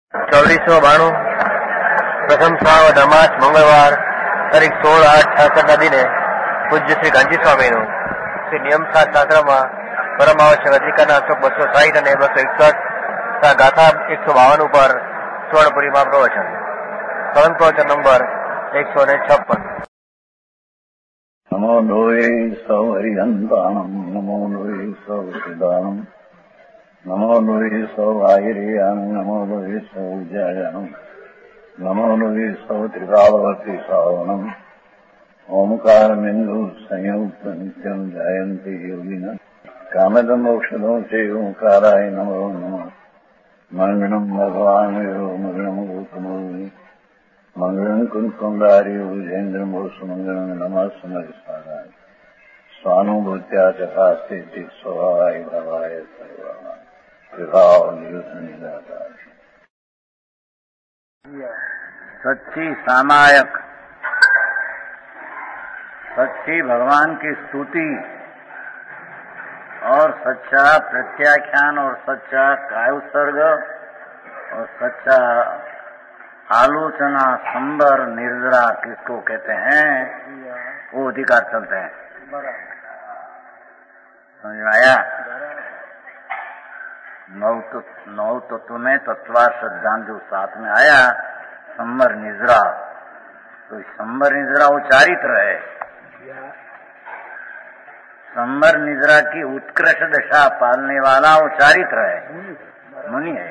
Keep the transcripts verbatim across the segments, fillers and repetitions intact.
ચોવીસો બાણું પ્રથમ શ્રાવણ અમાસ મંગળવાર તારીખ સોળ આઠ છાસઠ ના દિને પૂજ્ય શ્રી ગાંધી સ્વામીનું શ્રી નિયમસાર શાસ્ત્રમાં પરમ આવશ્યક અધિકારના અશોક બસો સાહીઠ અને બસો એકસઠ તથા ગાથા એકસો બાવન ઉપર સ્વર્ણપુરીમાં પ્રવચન સ્વર્ણ પ્રવચન નંબર એકસો ને છપ્પન. નમો લોહે સૌ હરિહંતાણમ નમો લોહે સૌ સિદાનમ નમો લોહે સૌ આયર્યાન નમો લોહે સૌ જયાનમ નમો લોહે સૌ ત્રિકાળવતી સાવનમ ઓમકાર બિંદુ સંયુક્ત નિત્યમ જયંતી યોગિના કામદ મોક્ષદો છે ઓંકારાય નમો નમઃ. મંગળમ ભગવાન મંગળમ ગૌતમો મંગળમ કુંકુંડાર્ય વિજેન્દ્રમ મંગળમ નમઃ સમરિસારાય સ્વાનુભૂત્યા ચકાસ્તે સ્વભાવાય ભવાય સર્વા વિભાવ નિદાતા. सच्ची सामायक सच्ची भगवान की स्तुति और सच्चा प्रत्याख्यान और सच्चा कायुत्सर्ग और सच्चा आलोचना संबर निर्जरा किसको कहते हैं वो अधिकार चलते हैं. समझ में आया? नौ नौ तत्व में तत्वार सिद्धांत जो साथ में आया संबर निजरा, तो संबर निजरा वो चारित्र है. संबर निजरा की उत्कृष्ट दशा पालने वाला वो चारित्र है, मुनि है.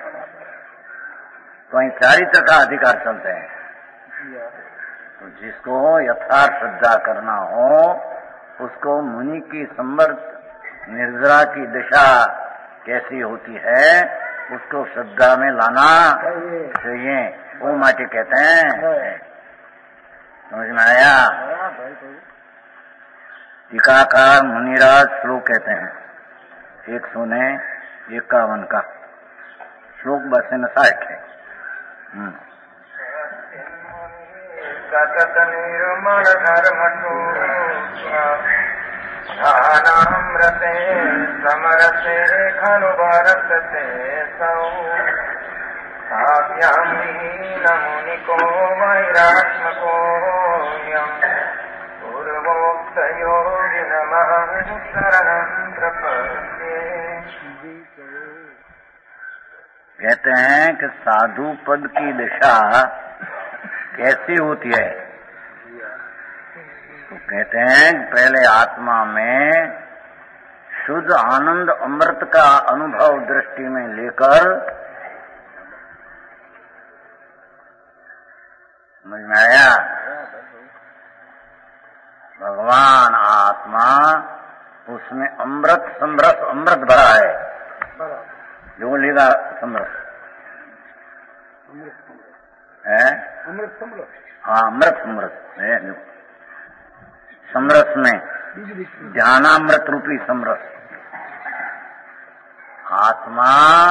तो वहीं चारित्र का अधिकार चलते हैं. तो जिसको यथार्थ श्रद्धा करना हो उसको मुनि की संबर निर्जरा की दशा कैसी होती है उसको श्रद्धा में लाना चाहिए. वो माटी कहते हैं. समझ में आया? टीकाकार मुनिराज श्लोक कहते हैं एक सौ ने इक्यावन का श्लोक बस न साठ है. सतत निर्मल धर्म ध्यानामृते समरसे खलु भारतते सौ काव्यां विहीन मुनिको वैरात्मको पूर्वोक्त योगिनमः शरणं प्रपद्ये. कहते हैं कि साधु पद की दिशा कैसी होती है? तो कहते हैं पहले आत्मा में शुद्ध आनंद अमृत का अनुभव दृष्टि में लेकर, समझ में आया? भगवान आत्मा उसमें अमृत समरस अमृत भरा है. जो लेगा समरस है, अमृत समरस. हाँ अमृत समरस है. जो समरस में ध्यानामृत रूपी समरस आत्मा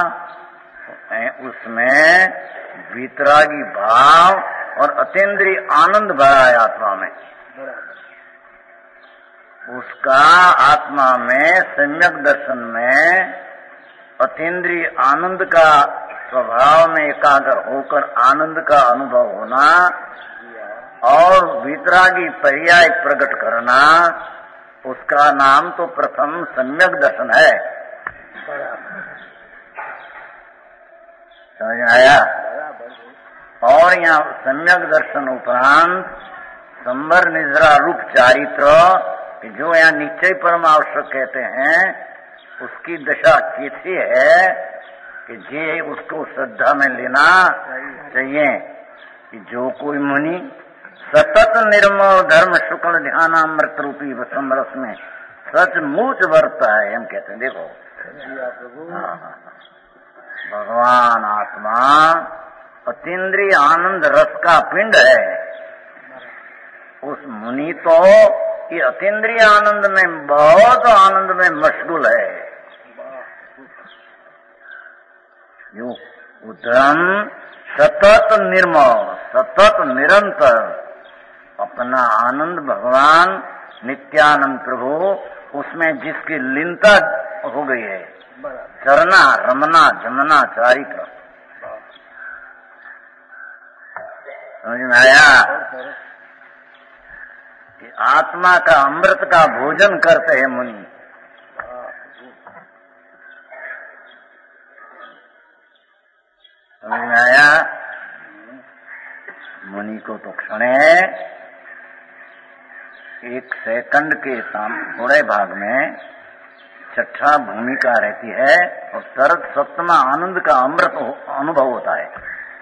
उसमें वितरागी भाव और अतीन्द्रिय आनंद भरा है. आत्मा में उसका आत्मा में सम्यक दर्शन में अतीन्द्रिय आनंद का स्वभाव में एकाग्र होकर आनंद का अनुभव होना और वितरागी पर्याय प्रकट करना, उसका नाम तो प्रथम सम्यक दर्शन है. समझ आया? और यहाँ सम्यक दर्शन उपरांत संबर निजरा रूप चारित्र जो यहाँ निश्चय परम आवश्यक कहते हैं उसकी दशा कैसी है कि जे उसको श्रद्धा में लेना चाहिए कि जो कोई मुनि सतत निर्मल धर्म शुक्ल ध्यानामृत रूपी समरस में सचमुच वर्ता है. हम कहते हैं देखो भगवान आत्मा अतीन्द्रिय आनंद रस का पिंड है. उस मुनि तो ये अतीन्द्रिय आनंद में बहुत आनंद में मशगूल है. यो उधम सतत निर्मल सतत निरंतर अपना आनंद भगवान नित्यानंद प्रभु उसमें जिसकी लीनता हो गई है, चरना रमना जमना चारित्र समझ में आया कि आत्मा का अमृत का भोजन करते हैं मुनि। समझ में आया? मुनि को तो क्षणे एक सेकंड के थोड़े भाग में छठा भूमिका रहती है और तरत सप्तमा आनंद का अमृत अनुभव होता है।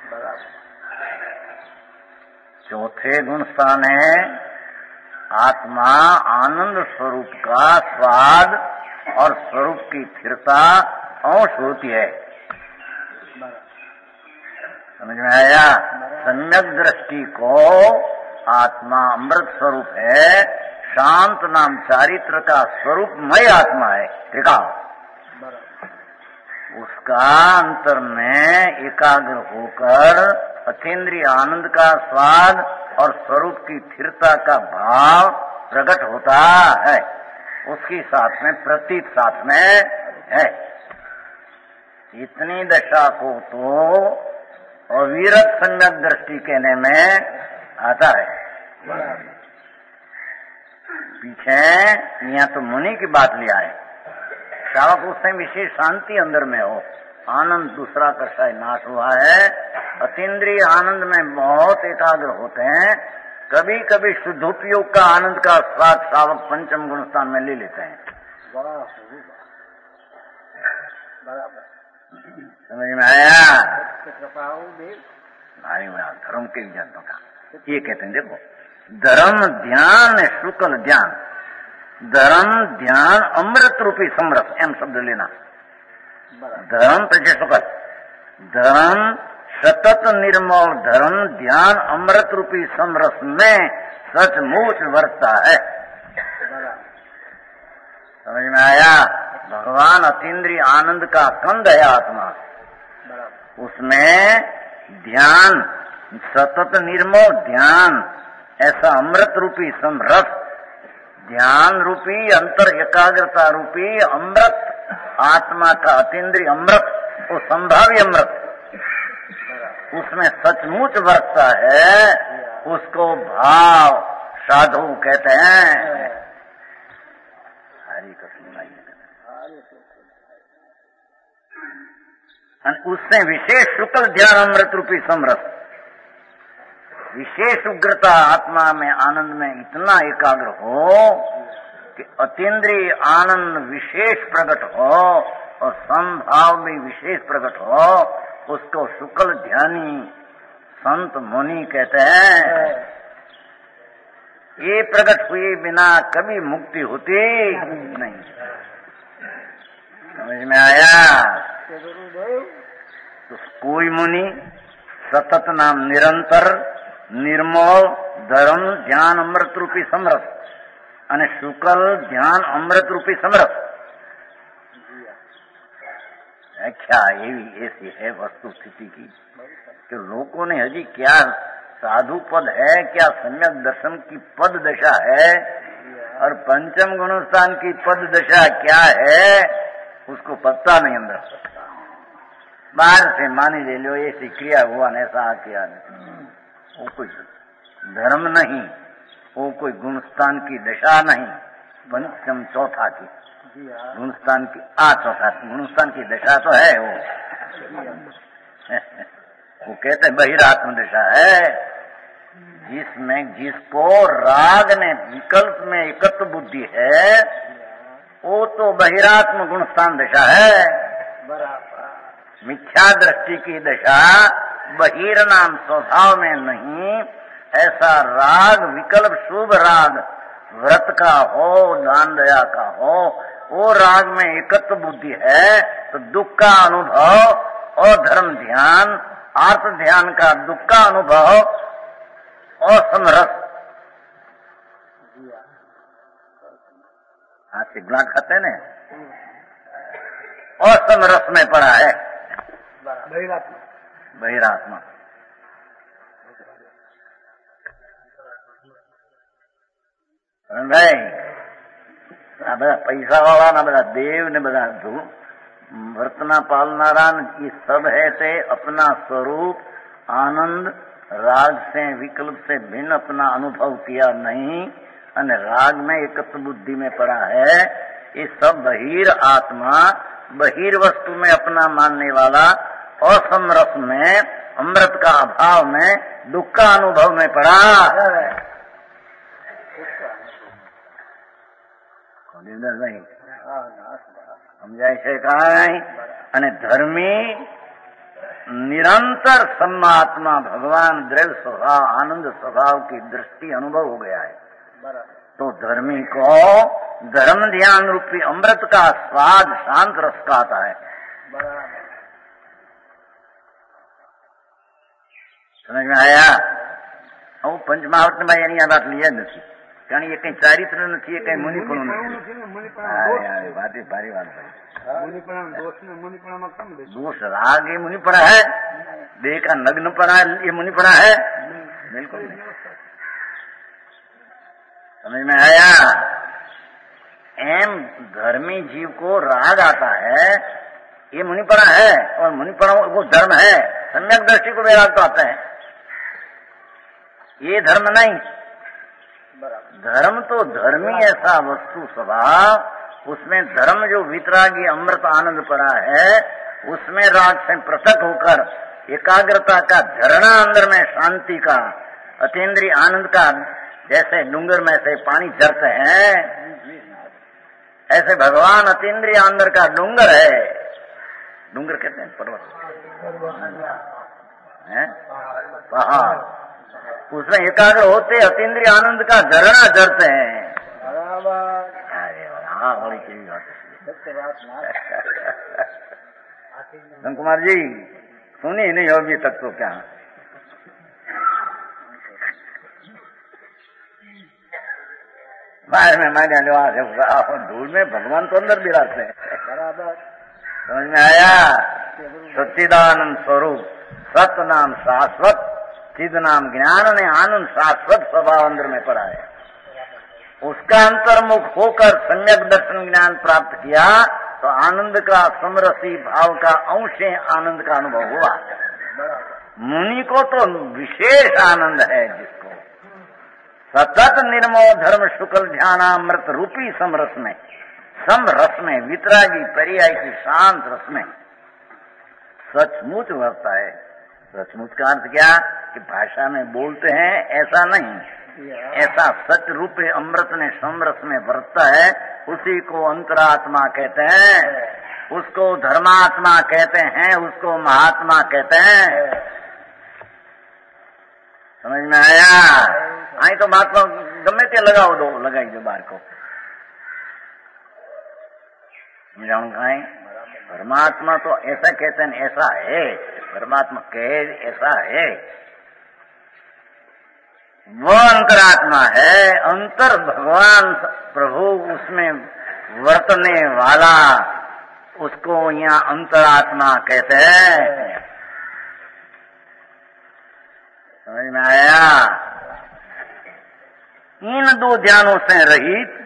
चौथे गुण स्थान है आत्मा आनंद स्वरूप का स्वाद और स्वरूप की स्थिरता अंश होती है। समझ में आया? सम्यक दृष्टि को आत्मा अमृत स्वरूप है, शांत नाम चारित्र का स्वरूपमय आत्मा है त्रिका। उसका अंतर में एकाग्र होकर अतीन्द्रिय आनंद का स्वाद और स्वरूप की स्थिरता का भाव प्रकट होता है। उसकी साथ में प्रतीत साथ में है। इतनी दशा को तो अविरत सम्यक दृष्टि कहने में आता है। पीछे यहाँ तो मुनि की बात लिया है। श्रावक उससे विशेष शांति अंदर में हो, आनंद दूसरा कषाय नाश हुआ है, अतीन्द्रिय आनंद में बहुत एकाग्र होते हैं। कभी कभी शुद्धोपयोग का आनंद का स्वाद श्रावक पंचम गुण स्थान में ले लेते हैं। समझ में आया? भारी बड़ा धर्म के विजन का ये कहते हैं। देखो, धर्म ध्यान शुक्ल ध्यान, धर्म ध्यान अमृत रूपी समरस एम शब्द लेना। धर्म प्रजय शुक्ल, धर्म सतत निर्मल धर्म ध्यान अमृत रूपी समरस में सचमुच वर्तता है। समझ में आया? भगवान अतीन्द्रिय आनंद का कंद है आत्मा, उसमें ध्यान सतत निर्मल ध्यान ऐसा अमृत रूपी समरस, ध्यान रूपी अंतर एकाग्रता रूपी अमृत आत्मा का अतीन्द्रिय अमृत, वो संभावी अमृत उसमें सचमुच वर्तता है। उसको भाव साधु कहते हैं। हरि का सुनाई उससे विशेष शुक्ल ध्यान अमृत रूपी समरस, विशेष उग्रता आत्मा में आनंद में इतना एकाग्र हो कि अतीन्द्रिय आनंद विशेष प्रकट हो और संभाव भी विशेष प्रकट हो, उसको शुक्ल ध्यानी संत मुनि कहते हैं। ये प्रकट हुए बिना कभी मुक्ति होती नहीं। समझ में आया? तो कोई मुनि सतत नाम निरंतर निर्मल धर्म ध्यान अमृत रूपी समरस અને શુકલ ધ્યાન અમૃત રૂપી સમરસ व्याख्या एवी ऐसी है वस्तु स्थिति की कि लोगों ने हजी क्या साधु पद है, क्या सम्यक दर्शन की पद दशा है और पंचम गुणस्थान की पद दशा क्या है उसको पता नहीं अंदर। बाहर से मानी ले लो ऐसी क्रिया हुआ ने ऐसा किया नहीं, वो कोई धर्म नहीं, वो कोई गुणस्थान की दशा नहीं, पंचम चौथा की गुणस्थान की आ चौथा गुणस्थान की दशा तो है वो वो कहते हैं बहिरात्म दशा है, जिसमें जिसको राग ने विकल्प में एकत्व बुद्धि है वो तो बहिरात्म गुणस्थान दशा है। मिथ्या दृष्टि की दशा बहिर नाम स्वभाव में नहीं, ऐसा राग विकल्प शुभ राग व्रत का हो दान दया का हो वो राग में एकत्व बुद्धि है तो दुख का अनुभव और धर्म ध्यान आर्थ ध्यान का दुख का अनुभव और समरस आज सिग्ला खाते ने और समरस में पड़ा है बहिरात्मा। भाई આ બધા પૈસા વાળા ના બધા દેવ ને બધા વર્તના પાલનારા ये सब है ते अपना स्वरूप आनंद राग से विकल्प से भिन्न अपना अनुभव किया नहीं અને राग में एकत्व बुद्धि में पड़ा है, ये सब बहिर आत्मा बहिर वस्तु में अपना मानने वाला असमरस में अमृत का अभाव में दुख का अनुभव में पड़ा। भाई समझाय છે કાંઈ? અને ધર્મી निरंतर सम्मात्मा भगवान द्रव्य स्वभाव आनंद स्वभाव की दृष्टि अनुभव हो गया है, तो धर्मी को धर्म ध्यान रूपी अमृत का स्वाद शांत रस का आता है। समझ में आया? હું પંચમહાવર્ત માં એની આ વાત લઈ જ નથી, કારણ એ કઈ ચારિત્ર નથી, એ કઈ મુનિપણું નથી। વાત એ ભારી વાત ભાઈ। दोष राग ये मुनिपणा है, देह का नग्नपणा ये मुनिपणा है? बिल्कुल नहीं। समझ में आया? एम धर्मी जीव को राग आता है, ये मुनिपणा है, और मुनिपणा वो धर्म है। सम्यक दृष्टि को वैराग तो आता है, ये धर्म नहीं। धर्म तो धर्मी ऐसा वस्तु स्वभाव, उसमें धर्म जो वितरागी अमृत आनंद पड़ा है, उसमें राग से पृथक होकर एकाग्रता का झरना अंदर में शांति का अतीन्द्रिय आनंद का, जैसे डूंगर में से पानी झरते हैं, ऐसे भगवान अतीन्द्रिय अंदर का डूंगर है। डूंगर कहते हैं पर्वत है, पहाड़, उसमें एकाग्र होते अतीन्द्रिय आनंद का झरना झरते हैं। हाँ बड़ी की बात है कुमार जी, सुनी नहीं हो अभी तक तो क्या? बाहर में मैं धूल में भगवान तो अंदर विराजते हैं। समझ में आया? सच्चिदानंद स्वरूप सत्य नाम शाश्वत, चिद नाम ज्ञान ने आनंद शाश्वत स्वभाव अंदर में पड़ा है। उसका अंतर्मुख होकर सम्यक दर्शन ज्ञान प्राप्त किया तो आनंद का समरसी भाव का अंश आनंद का अनुभव हुआ। मुनि को तो विशेष आनंद है, जिसको सतत निर्मोह धर्म शुक्ल ध्यानामृत रूपी समरस में, समरस में वितरागी पर्याय की शांत रस में सचमुच वर्ता है। सचमुच का अर्थ क्या? कि भाषा में बोलते हैं ऐसा नहीं, ऐसा सच रूपे अमृत ने समरस में वर्तता है, उसी को अंतरात्मा कहते हैं, उसको धर्मात्मा कहते हैं, उसको महात्मा कहते हैं। समझ में आया? आई तो महात्मा गमे ते लगाओ दो, लगाई दो बार को समझाऊं कहीं? परमात्मा तो ऐसा कहते हैं, ऐसा है, परमात्मा कहे ऐसा है, वो अंतरात्मा है। अंतर भगवान प्रभु उसमें वर्तने वाला, उसको यहाँ अंतरात्मा कहते हैं। समझ में आया? इन दो ध्यानों से रहित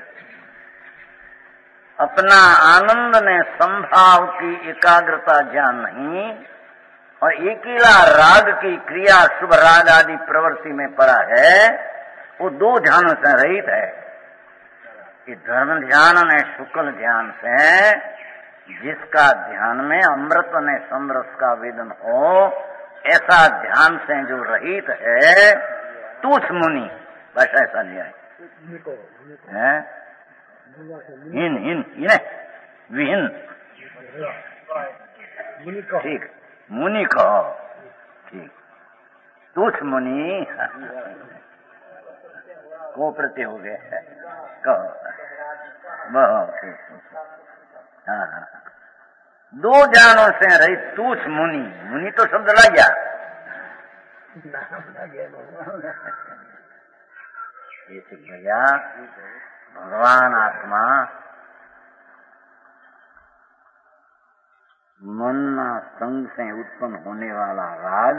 अपना आनंद ने संभाव की एकाग्रता ज्ञान नहीं, और एकीला राग की क्रिया शुभ राग आदि प्रवृत्ति में पड़ा है, वो दो ध्यानों से रहित है। कि धर्म ध्यान ने शुक्ल ध्यान से, जिसका ध्यान में अमृत ने समरस का वेदन हो, ऐसा ध्यान से जो रहित है, तुच्छ मुनि, बस ऐसा लिया है। हिन हिन हिन विहीन, ठीक, मुनि कहो, ठीक, तुच्छ मुनि को प्रति हो गए, कहो बहुत ठीक। हाँ हाँ, दो जानों से रहित तुच्छ मुनि, मुनि तो शब्द लग गया, ये सीख गया। भगवान आत्मा मन संग से उत्पन्न होने वाला राग,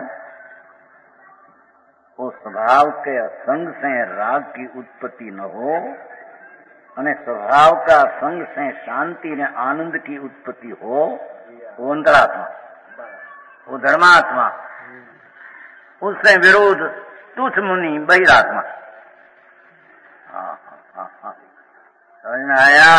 वो स्वभाव के संग से राग की उत्पत्ति न हो, અને स्वभाव का संग से शांति ने आनंद की उत्पत्ति हो, वो अंतरात्मा, वो धर्मात्मा। उससे विरोध तुच्छ मुनि बहिरात्मा। समझ में आया?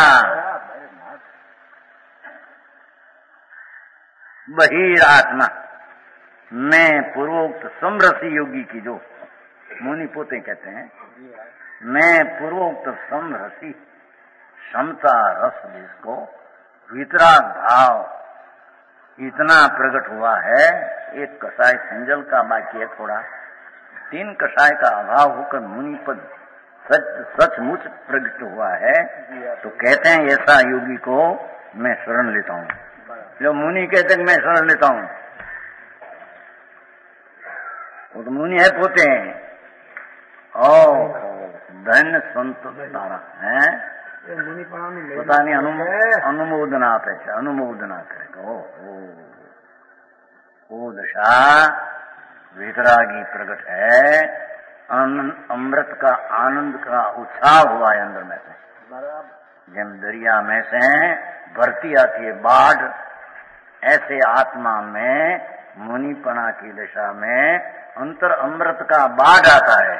बहिरात्मा मैं पूर्वोक्त समरसी योगी की, जो मुनि पोते कहते हैं, मैं पूर्वोक्त समरसी क्षमता रस जिसको वितराग भाव इतना प्रकट हुआ है। एक कषाय संजल का बाकी है थोड़ा, तीन कषाय का अभाव होकर मुनि पद सच सचमुच प्रकट हुआ है। तो कहते हैं ऐसा योगी को मैं शरण लेता हूँ। जो मुनि कहते हैं मैं शरण लेता हूँ, वो तो मुनि है पोते हैं। ओ धन्य संत तारा है, पता नहीं अनुमोदना पे अनुमोदना करेगा। ओ वो दशा वितरागी प्रकट है। अमृत का आनंद का उत्साह हुआ है अंदर में से। जब दरिया में से भरती आती है बाढ़, ऐसे आत्मा में मुनिपना की दशा में अंतर अमृत का बाढ़ आता है,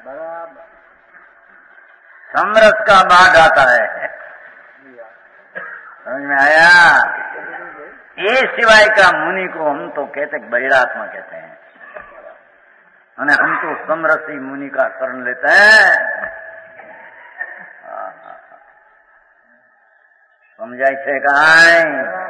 समरस का बाढ़ आता है। समझ में आया? ये सिवाय का मुनि को हम तो कहते बहिरात्मा कहते हैं, અને हम तो समरसी मुनि का शरण लेते हैं। समझाय छे काई?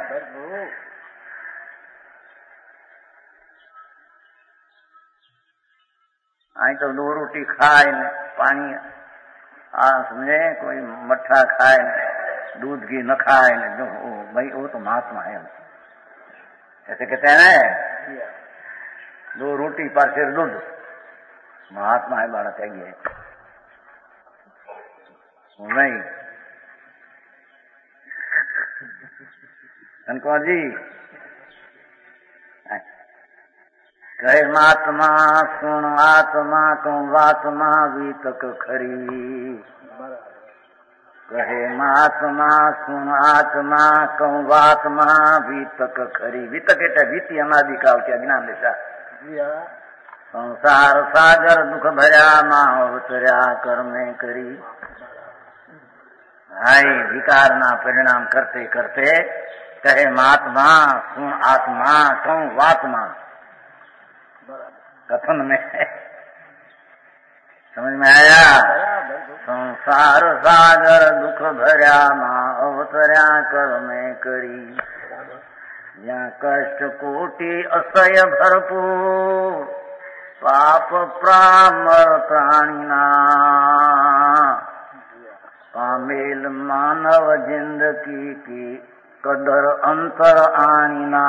आई तो दो रोटी खाए न पानी आ समझे, कोई मट्ठा खाए न दूध घी न खाए न, जो भाई वो तो महात्मा है। ऐसे कहते हैं ना, दो रोटी पर सिर दूध, महात्मा है, बाड़ा त्यागी है नहीं। कनकौर जी कहे महात्मा सुन आत्मा को वात्मा वीतक खरी। कहे महात्मा सुन आत्मा को वात्मा वीतक खरी। वीतक एट वीती अनादिकाल के अज्ञान दिशा। संसार सागर दुख भरा माँ अवतर्या कर्मे करी। भाई विकार ना परिणाम करते करते कहे महात्मा सुन आत्मा कौन वात्मा, कथन में समझ में आया? संसार सागर दुख भरा माँ अवतर्या कर्मे करी। यहाँ कष्ट कोटि असह्य भरपूर पाप प्रामर प्राणिना। पामेल मानव जिंदगी की कदर अंतर आनिना।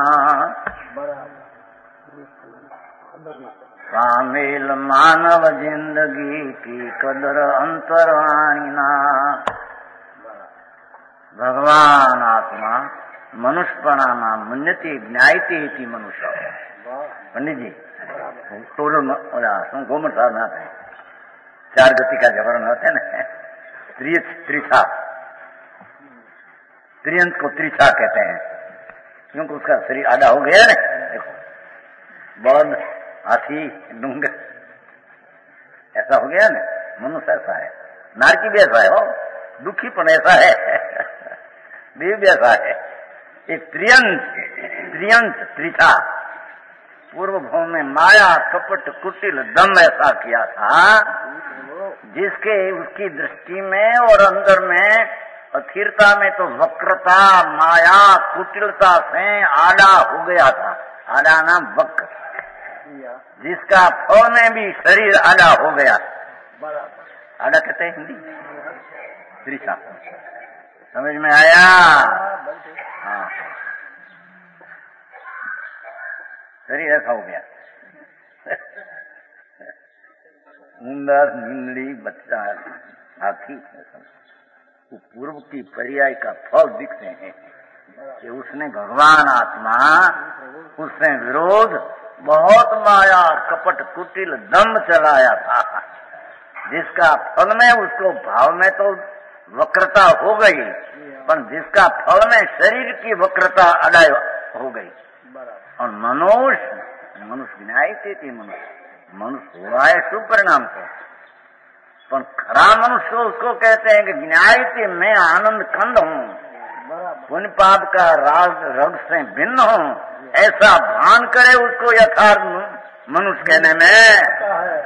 पामेल मानव जिंदगी की कदर अंतर आनिना। भगवान आत्मा मनुष्यपणा मन्यते ज्ञायते इति मनुष्य। पंडित जी टोल गोमर साहब ना थे, चार गति का जबरन होते हैं ना, त्रिछा, त्रियंत को त्रिछा कहते हैं, क्योंकि उसका शरीर आधा हो गया ना। देखो बौद्ध हाथी डूंगर ऐसा हो गया ना, मनुष्य ऐसा है, नारकी भी ऐसा है, हो दुखी पण ऐसा है, देव भी ऐसा है। एक त्रियंत त्रियंत त्रिछा पूर्व भूमि में माया कपट कुटिल दम ऐसा किया था, जिसके उसकी दृष्टि में और अंदर में अस्थिरता में तो वक्रता माया कुटिलता से आड़ा हो गया था। आड़ा नाम वक्र, जिसका फल में भी शरीर आड़ा हो गया। आड़ा कहते हैं हिंदी त्रिछा। समझ में आया? हाँ, शरीर ऐसा हो गया। उंदर नींदड़ी बच्चा हाथी, वो पूर्व की पर्याय का फल दिखते हैं कि उसने भगवान आत्मा उसने विरोध बहुत माया कपट कुटिल दम्भ चलाया था, जिसका फल में उसको भाव में तो वक्रता हो गई, पर जिसका फल में शरीर की वक्रता अडाय हो गई। और मनुष्य मनुष्य न्याय थी मनुष्य मनुष्य हुआ है शुभ परिणाम से, पर खरा मनुष्य उसको कहते हैं कि न्याय मैं आनंद कंद हूँ, पुण्य पाप का राग रग से भिन्न हूँ, ऐसा भान करे उसको यथार्थ मनुष्य कहने में।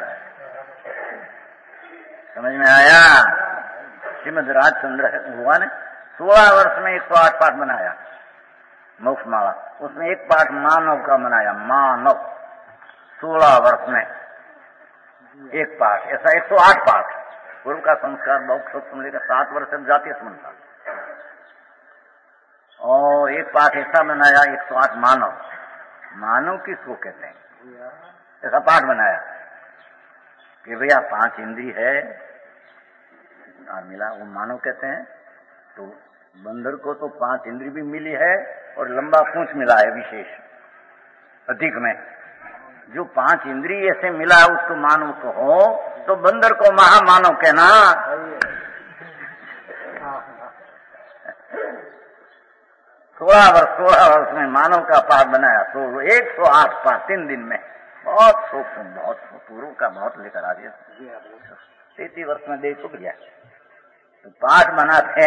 समझ में आया? श्रीमद राजचंद्र हुआ ने सोलह वर्ष में एक सौ आठ पाठ बनाया मोक्ष माला, उसमें एक पाठ मानव का बनाया, मानव सोलह वर्ष में एक पाठ, ऐसा एक सौ आठ पाठ। पूर्व का संस्कार बहुत सुन लेकर सात वर्ष से जातीय समझता, और एक पाठ ऐसा बनाया एक सौ आठ मानव। मानव किसको कहते हैं? ऐसा पाठ बनाया कि भैया पांच इंद्री है मिला, वो मानव कहते हैं। तो बंदर को तो पांच इंद्री भी मिली है और लंबा पूंछ मिला है विशेष अधिक में। जो पांच इंद्रिय ऐसे मिला उसको मानव को हो, तो बंदर को महामानव कहना। सोलह वर्ष सोलह वर्ष में मानव का पाठ बनाया, तो एक सौ आठ पाठ तीन दिन में, बहुत सूक्ष्म, बहुत पूर्व का बहुत लेकर आ दिया। तैतीस वर्ष में दे चुक गया। तो पाठ बनाते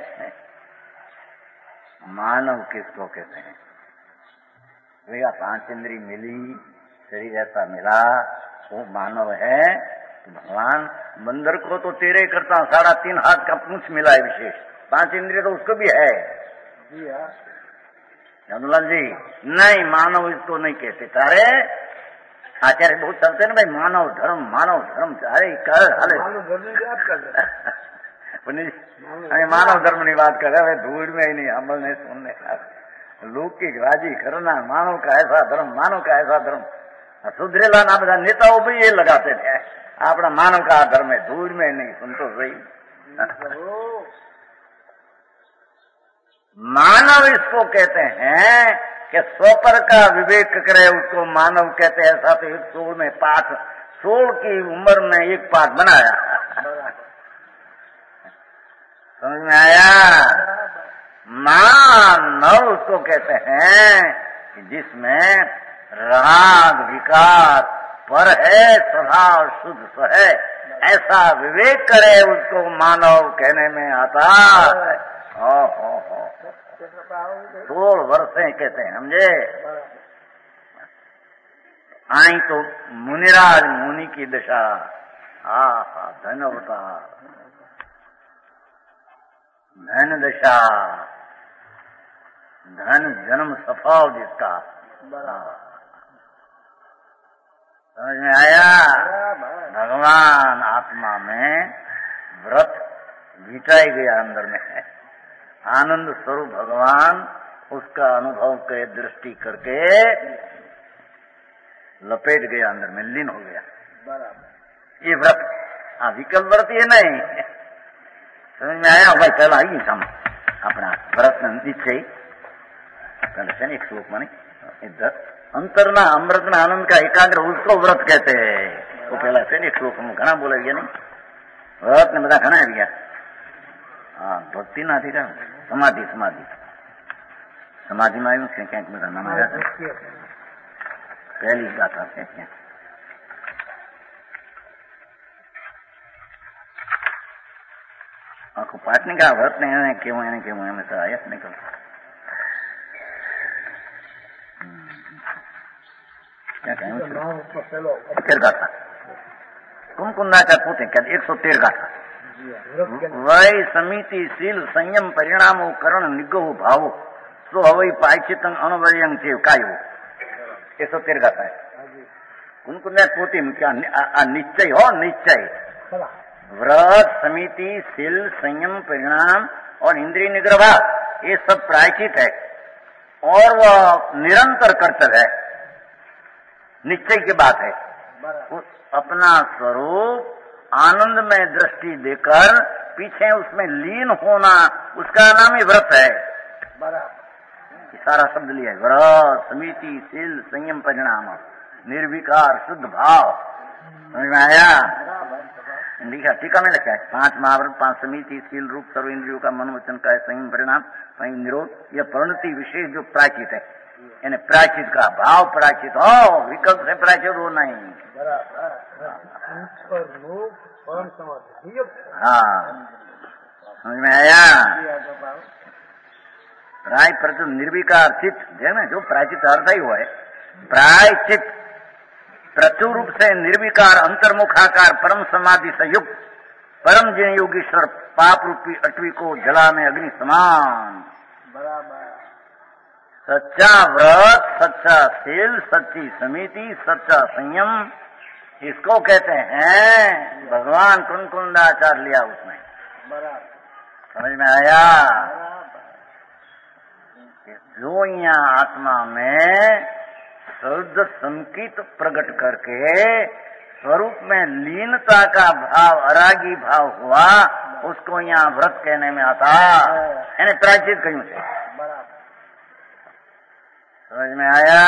मानव किसको कहते हैं? भैया पांच इंद्री मिली, शरीर ऐसा मिला, वो मानव है। तो भगवान बंदर को तो तेरे करता साढ़ा तीन हाथ का पूंछ मिला है विशेष, पांच इंद्रिय तो उसको भी है। चंदुलाल जी नहीं, मानव इसको नहीं कहते। तारे आचार्य बहुत चलते ना भाई, मानव धर्म मानव धर्म, अरे कर अरे मानव धर्म की बात कर रहे, धूल में ही नहीं अमल नहीं सुनने का, लौकिक राजी करना, मानव का ऐसा धर्म, मानव का ऐसा धर्म। सुधरेला ना બધા नेताओं भी ये लगाते थे, अपना मानव का धर्म है, धूल में नहीं सुन तो सही। मानव इसको कहते हैं कि स्वपर का विवेक करे, उसको मानव कहते हैं। ऐसा तो एक सोल में पाठ, सोल की उम्र में एक पाठ बनाया। समझ में आया? मानव उसको कहते हैं कि जिसमें राग विकार पर है, स्वभाव शुद्ध है, ऐसा विवेक करे उसको मानव कहने में आता है। ओ हो हो सोलह वर्षे कहते हैं, समझे? आई तो मुनिराज मुनि की दशा, आ धन अवतार, धन दशा, धन जन्म सफल जिसका। समझ में आया? भगवान आत्मा में व्रत बिताई गया अंदर में है, आनंद स्वरूप भगवान उसका अनुभव के दृष्टि करके लपेट गया, अंदर में लीन हो गया। ये व्रत हाँ विकल्प व्रत ये नहीं। समझ में आया भाई? पहला ही सम अपना व्रत निश्चय पहले से एक श्लोक माने इधर अंतरना अमृतना आनंद का एकाग्र, उसको व्रत कहते हैं। वो पहला से एक श्लोक में घना बोला गया नहीं, व्रत ने बता घना है गया। हाँ भक्ति ना थी, समाधि समाधि समाधि में आयु क्या क्या नाम आया था, पहली गाथा क्या क्या आखो पाटने का व्रत नहीं क्यों है क्यों है तो आया निकल क्या कहें तेर गाथा कुमकुंदा का पूछे क्या एक सौ तेर गाथा वही समिति शील संयम परिणामो करण निगहो भावो सो हवई पायचित अणवयंग चे कायो एक सौ तेर गाथा है। कुमकुंदा पोती में क्या निश्चय हो, निश्चय व्रत समिति शील संयम परिणाम और इंद्रिय निग्रह ये सब प्रायचित है और वह निरंतर कर्तव्य है, निश्चय की बात है। अपना स्वरूप आनंद में दृष्टि देकर पीछे उसमें लीन होना, उसका नाम ही व्रत है। सारा शब्द लिया है, व्रत समिति शील संयम परिणाम निर्विकार शुद्ध भाव। समझ में आया? लिखा टीका में लिखा है पांच महाव्रत पांच समिति शील रूप सर्व इंद्रियों का मन वचन का संयम परिणाम निरोध, यह परिणति विशेष जो प्रायचित है એને પ્રાચિત का भाव प्राचित हो, विकल्प से प्राचित हो नहीं। हाँ, समझ में आया? प्राय प्रचुर निर्विकार चित्त है ना, जो प्राचित अर्थ ही हुआ है प्रायचित, प्रचुर रूप से निर्विकार अंतर्मुखाकार परम समाधि से युक्त परम जिन योगीश्वर पाप रूपी अटवी को जला में अग्नि समान। सच्चा व्रत, सच्चा शील, सच्ची समिति, सच्चा संयम, इसको कहते हैं भगवान कुंकुंदाचार्य लिया उसने। समझ में आया? जो यहाँ आत्मा में शुद्ध संकित प्रकट करके स्वरूप में लीनता का भाव, अरागी भाव हुआ, उसको यहाँ व्रत कहने में आता, यानी प्रायश्चित कहीं से। समझ में आया?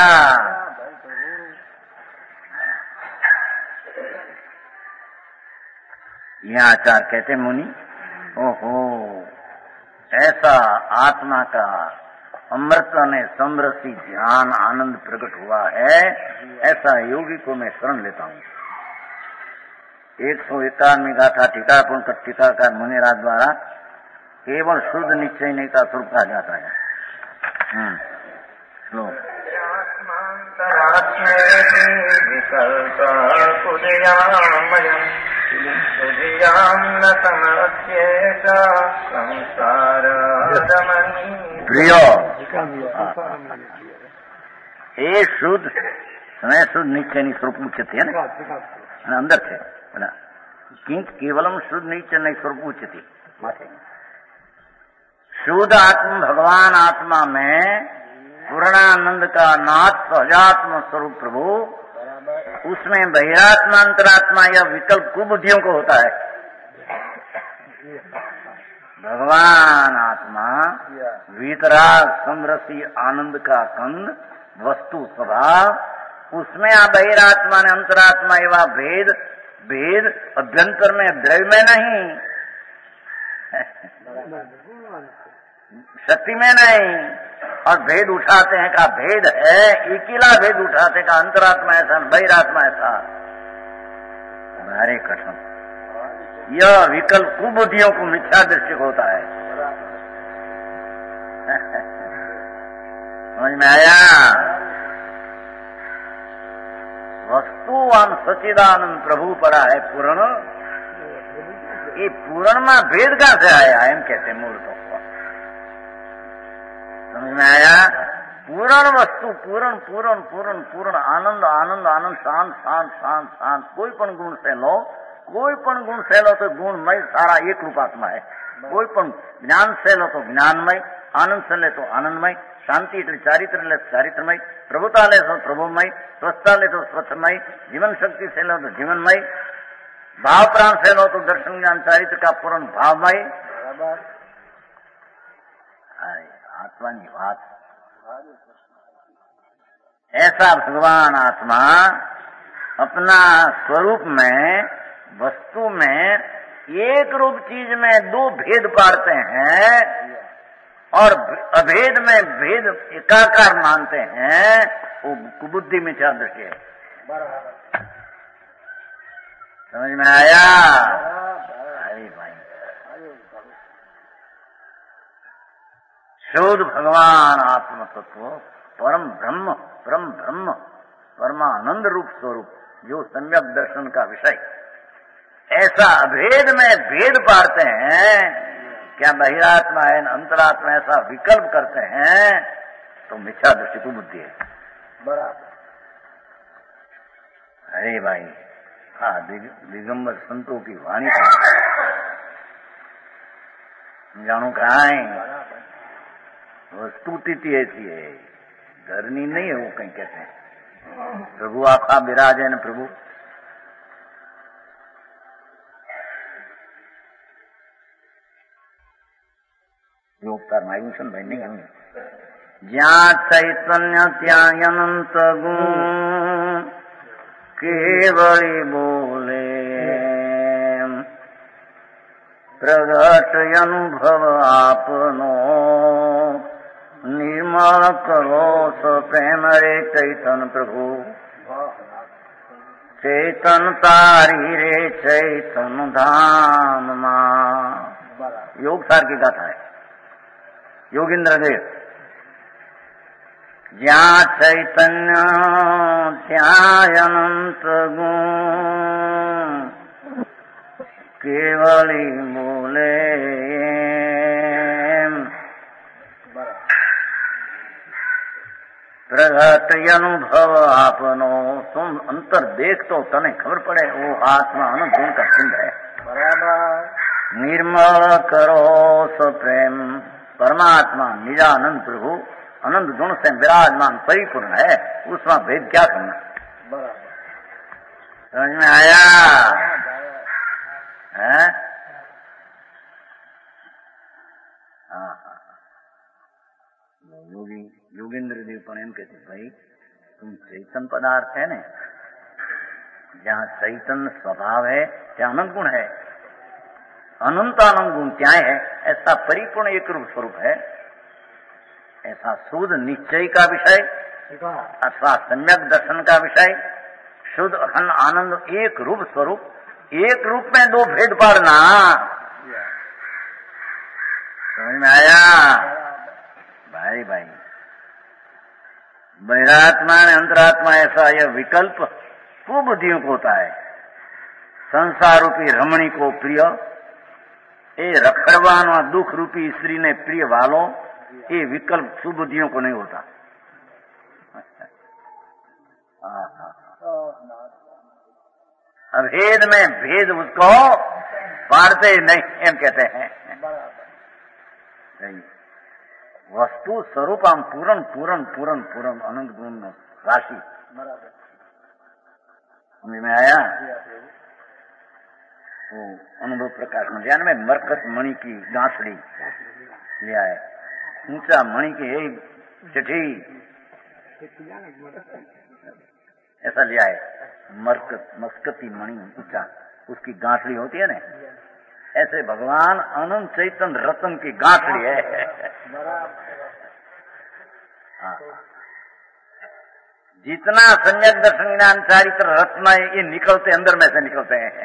यह आचार कहते मुनि, ओहो ऐसा आत्मा का अमृत ने समरसी ध्यान आनंद प्रकट हुआ है, ऐसा योगी को मैं शरण लेता हूँ। एक सौ इक्यानवे गाथा टीकापूर्ण टीकाकार मुनिराज द्वारा केवल शुद्ध निश्चय नहीं का स्वरूप कहा जाता है। हम्म श्लोक प्रिय એ શુદ્ધ અને શુદ્ધ નિશ્ચયની સ્વરૂપ ઉચ્ચતી है ना, अंदर છે बोला किंच केवलम शुद्ध निश्चय स्वरूप उच्चती। शुद्ध आत्म भगवान आत्मा में पूर्णानंद का नाथ सहजात्म स्वरूप प्रभु, उसमें बहिरात्मा अंतरात्मा या विकल्प कुबुद्धियों को होता है। भगवान आत्मा वीतराग समरसी आनंद का कंद वस्तु स्वभाव, उसमें आ बहिरात्मा ने अंतरात्मा एवं भेद भेद अभ्यंतर में द्रव्य में नहीं, शक्ति में नहीं, और भेद उठाते हैं का भेद है, इकीला भेद उठाते हैं का अंतरात्मा ऐसा बहिरात्मा ऐसा, हमारे कथन यह विकल्प कुबुद्धियों को मिथ्या दृष्टि होता है। समझ में आया? वस्तुवान सच्चिदानंद प्रभु पड़ा है पूर्ण, ये पूर्ण में भेद कहां से आया एम कहते मूल तो। समझ में आया? पूर्ण वस्तु पूर्ण पूर्ण पूर्ण पूर्ण आनंद आनंद आनंद शांत शांत शांत शांत, कोई पण गुण से लो, कोई पण गुण से लो तो गुणमय सारा एक रूपात्मा है। कोई पण ज्ञान से लो तो ज्ञानमय, आनंद से ले तो आनंदमय, शांति એટલે ચારિત્ર ले ચારિत्रमय, प्रभुता ले तो प्रभुमय, स्वस्थता ले तो स्वस्थमय, जीवन शक्ति से लो तो जीवनमय, भाव प्राण से लो तो दर्शन ज्ञान चारित्र का पूर्ण भावमय। आत्मा की बात ऐसा भगवान आत्मा अपना स्वरूप में वस्तु में एक रूप चीज में दो भेद पाड़ते हैं और अभेद में भेद एकाकार मानते हैं, वो कुबुद्धि मिथ्या दृष्टि है। समझ में आया? अरे भाई शुद्ध भगवान आत्म तत्व परम ब्रह्म परम ब्रह्म परमानंद रूप स्वरूप जो सम्यक दर्शन का विषय, ऐसा अभेद में भेद पाड़ते हैं, क्या बहिरात्मा है अंतरात्मा, ऐसा विकल्प करते हैं तो मिथ्या दृष्टि को बुद्धि है। बराबर। अरे भाई हाँ, दिगंबर संतों की वाणी जानो कहाँ है, वो स्तुति ऐसी है, धरनी नहीं है वो, कहीं कहते हैं प्रभु आपका विराज है न प्रभु। योगकार मायूसन भाई नहीं होंगे। ज्ञा चैतन्य त्याग अनंत गुण केवली बोले, प्रगट अनुभव आपनो निर्मल करो सो प्रेम रे चैतन प्रभु, चैतन तारी रे चैतन धाम मां। योग सार की गाथा है। योगींद्र देव ज्ञा चैतन्य त्याय अनंत गुण, केवली मूले प्रगट अनुभव आपनो। तुम अंतर देख तो तने खबर पड़े वो आत्मा अनुभव का सिंध है। बराबर निर्मल करो सो प्रेम, परमात्मा निजानंद प्रभु आनंद गुण से विराजमान परिपूर्ण है, उसमें भेद क्या करना। बराबर समझ में आया है? हाँ हाँ योगी योगेंद्र देव पण एम कहते भाई तुम चैतन पदार्थ है ने, जहाँ चैतन्य स्वभाव है ત્યાં अनंत गुण है, अनंत आनंद गुण त्या है। ऐसा परिपूर्ण एक रूप स्वरूप है, ऐसा शुद्ध निश्चय का विषय अथवा सम्यक दर्शन का विषय, शुद्ध अखंड आनंद एक रूप स्वरूप, एक रूप में दो भेद पाड़ना। समझ में आया भाई? भाई बहिरात्मा ने अंतरात्मा ऐसा यह विकल्प कुबुद्धियों को होता है। संसार रूपी रमणी को प्रिय, ये रखड़वान दुख रूपी स्त्री ने प्रिय वालों, ये विकल्प सुबुद्धियों को नहीं होता। अभेद में भेद उसको पाड़ते नहीं, एम कहते हैं। वस्तु स्वरूप हम पूर्ण पूर्ण पूर्ण पूर्ण अनंत गुण राशि। समझ में आया? वो अनुभव प्रकाश में ध्यान में मरकत मणि की गांसड़ी ले आए, ऊंचा मणि की एक चिट्ठी ऐसा ले आए, मरकत मस्कती मणि ऊंचा, उसकी गांसड़ी होती है ना, ऐसे भगवान अनंत चैतन्य रत्न की गांसड़ी है। हाँ। जितना सम्यक दर्शन ज्ञान चारित्र रत्न ये निकलते अंदर में से निकलते हैं।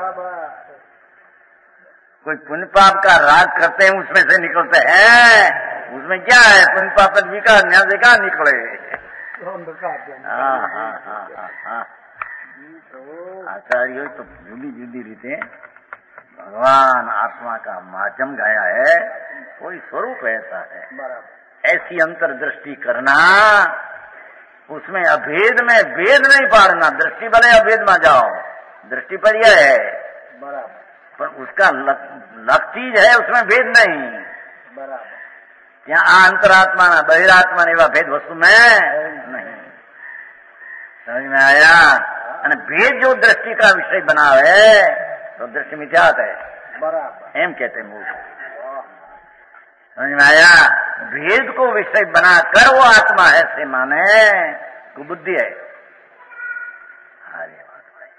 कोई पुण्य पाप का राग करते हैं उसमें से निकलते हैं। उसमें क्या है? पुण्य पाप विकार न्याय से कहाँ निकले? हाँ हाँ हाँ हाँ हाँ आचार्य तो जुदी जुदी रीते भगवान आत्मा का माध्यम गाया है, कोई स्वरूप ऐसा है। ऐसी अंतर्दृष्टि करना, उसमें अभेद में भेद नहीं पाड़ना। दृष्टि भले अभेद में जाओ, दृष्टि पर यह है, पर उसका लक चीज है, उसमें भेद नहीं। यहाँ अंतरात्मा ना बहिरात्मा ने भेद वस्तु में नहीं। समझ में आया? भेद जो दृष्टि का विषय बना है तो दृष्टि मिथ्यात है, बराबर एम कहते मूल। समझ में आया? भेद को विषय बना कर वो आत्मा है से माने को बुद्धि है। अरे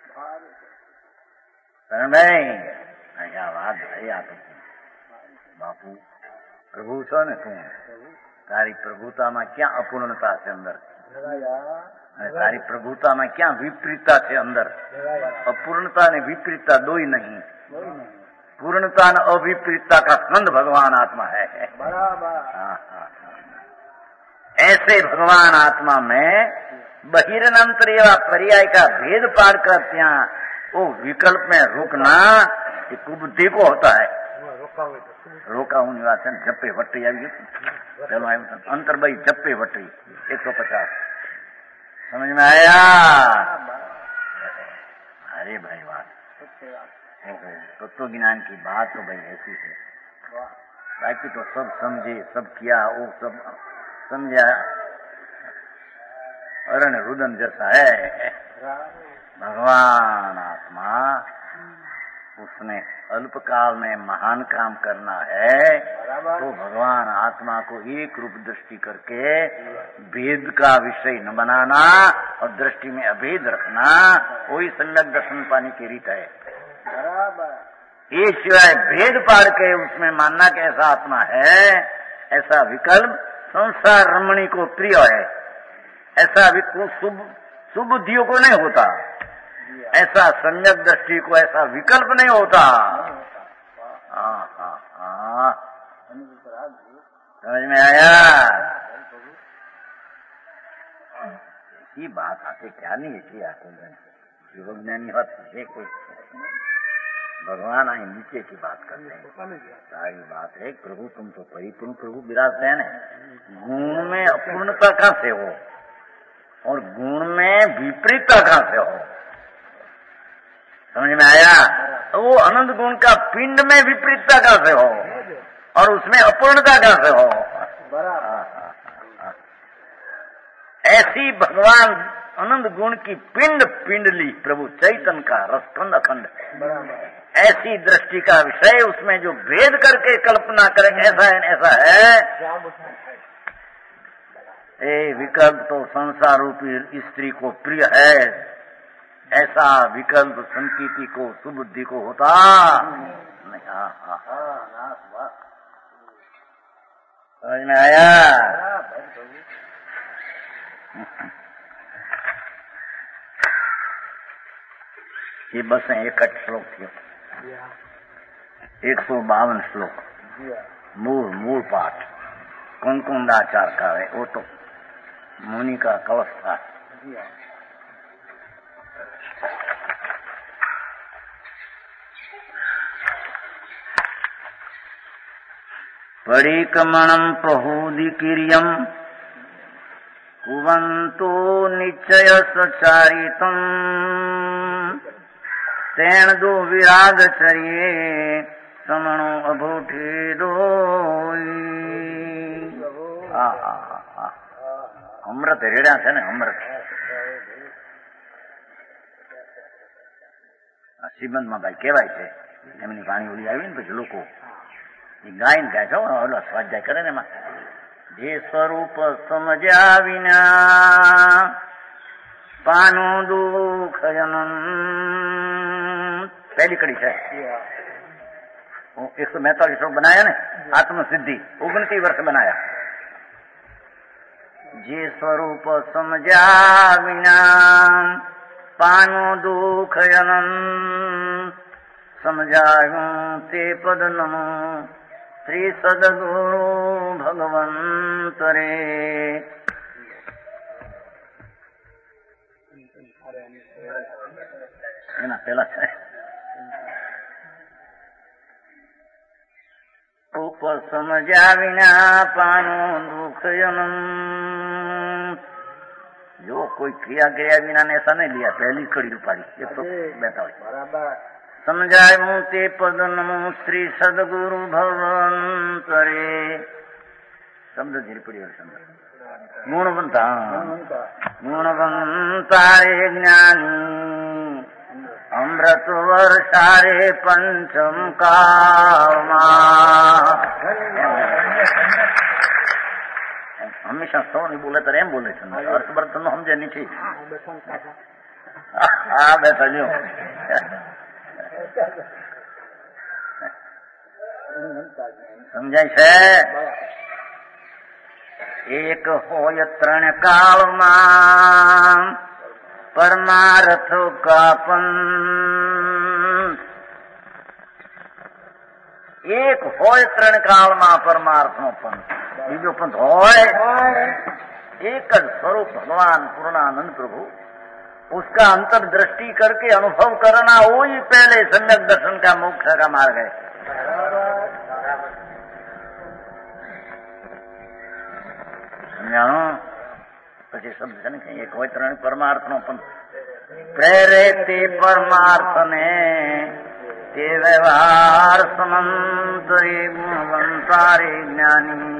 समझ में क्या बात भाई? आप बापू प्रभु छो ने तू, तारी प्रभुता में क्या अपूर्णता है अंदर, तारी प्रभुता में क्या विपरीतता है अंदर। अपूर्णता ने विपरीतता दो ही नहीं, पूर्णता न अविपरीतता का संबंध भगवान आत्मा है। हाँ हाँ ऐसे भगवान आत्मा में बहिरनंतर एवं पर्याय का भेद पार कर त्या वो विकल्प में रुकना ये कुबुद्धि को होता है। रोका हूँ निवासन जप्पे वट्टी आई चलो अंतर भाई जप्पे वट्टी एक सौ पचास। समझ में आया? अरे भाई बात तत्व ज्ञान की बात तो भाई ऐसी है, बाकी तो सब समझे, सब किया, वो सब समझा, अरण रुदन जैसा है। भगवान आत्मा उसने अल्पकाल में महान काम करना है तो भगवान आत्मा को एक रूप दृष्टि करके भेद का विषय न बनाना और दृष्टि में अभेद रखना, वही सम्यक दर्शन पाने की रीत है। ये सिवाय भेद पाड़ के उसमें मानना कि ऐसा आत्मा है, ऐसा विकल्प संसार रमणी को प्रिय है, ऐसा शुभ सुबुद्धियों को नहीं होता, ऐसा सम्यक दृष्टि को ऐसा विकल्प नहीं होता। हाँ हाँ हाँ, समझ में आया? ये बात आते क्या नहीं है कि आपको जीवज्ञानी हद है कोई भगवान आई नीचे की बात करते हैं। सारी बात है प्रभु तुम तो परिपूर्ण प्रभु विराजते हैं। गुण में अपूर्णता कहाँ से हो और गुण में विपरीतता कहाँ से हो? समझ में आया? तो वो अनंत गुण का पिंड में विपरीतता कहाँ से हो और उसमें अपूर्णता कहाँ से हो? ऐसी भगवान अनंत गुण की पिंड पिंडली प्रभु चैतन्य का रसखंड अखंड, ऐसी दृष्टि का विषय उसमें जो भेद करके कल्पना करेंगे ऐसा है ऐसा है। ए विकल्प तो संसार रूपी स्त्री को प्रिय है, ऐसा विकल्प संकीर्ति को सुबुद्धि को होता नहीं। समझ में आया? ये बस एक श्लोक थी, एक सौ बावन श्लोक मूल मूल पाठ कुंकुंदाचार का है, वो तो मुनि का कवच था। परिकमणं प्रहूदिकीर्यं कुवन्तो निश्चय सचारितम् तेन दो विराग चरिये समणो अभूठेदो। अमृत रेड़ा છે ને અમૃત શ્રીમંતમાં ભાઈ કહેવાય છે, એમની પાણી ઓલી આવી ને પછી લોકો ગાયન ગાય છો ઓલો સ્વાધ્યાય કરે ને એમાં જે સ્વરૂપ સમજ્યા વિના પાનું દુઃખ જનમ, पहली कड़ी है। एक सौ पैंतालीस श्लोक बनाया ने आत्म सिद्धि उगनती वर्ष बनाया। जे स्वरूप समझा विना पानो दुख जनम समझायूं ते पद नमो श्री सदगुरु भगवंत रे। पहला है ऊपर समझा विना पानो दुख जनम, जो कोई क्रिया क्रिया बिना ने ऐसा नहीं लिया। पहली कड़ी रूपारी एक सौ बैतालीस समझाए ते पद नमो श्री सदगुरु भगवंत रे। शब्द धीरे पड़ी और शब्द गुणवंता गुणवंता रे ज्ञानी अमृत वर्षारे पंचम कामा। हमेशा सौ नहीं बोले तो एम बोले अर्थ बर्तन समझे नहीं ठीक। हाँ बैठा जो समझाय છે। एक होय त्रण काल માં परमार्थ का पंथ, एक होय त्रण काल में परमार्थ नो पंथ, बीजो पंथ होय एक स्वरूप भगवान पूर्णानंद प्रभु, उसका अंतर दृष्टि करके अनुभव करना वो ही पहले सम्यक दर्शन का मोक्ष का मार्ग है। समझाणो પછી શબ્દ છે ને એક હોય ત્રણ પરમાર્થ નો પણ પ્રેરે તે પરમાર્થ ને તે વ્યવહાર સમંતરી ગુણવંતારે જ્ઞાની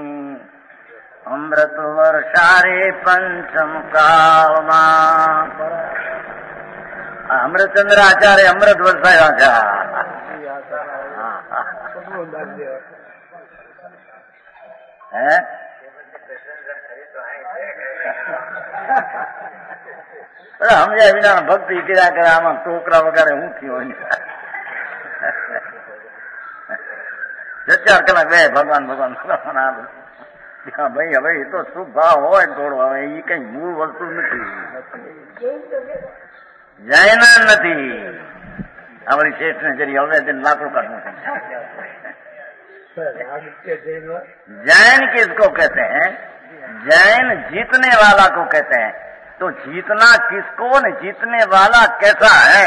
અમૃત વર્ષારે પંચમ કાળમાં। અમૃતચંદ્ર આચાર્ય અમૃત વર્ષાયા છે। હે સમજ્યા વિના ભક્તિ કર્યા કરે આમાં ટોકરા વગાડે હું થયો ચાર કલાક બે ભગવાન ભગવાન ભગવાન હા ભાઈ હવે એ તો શું ભાવ હોય થોડો, હવે એ કઈ મૂળ વસ્તુ નથી, જૈન નથી. हमारी सेठ ने जरिए अवैध लाखों काटना जैन किसको कहते हैं? जैन जीतने वाला को कहते हैं। तो जीतना किसको न जीतने वाला कैसा है?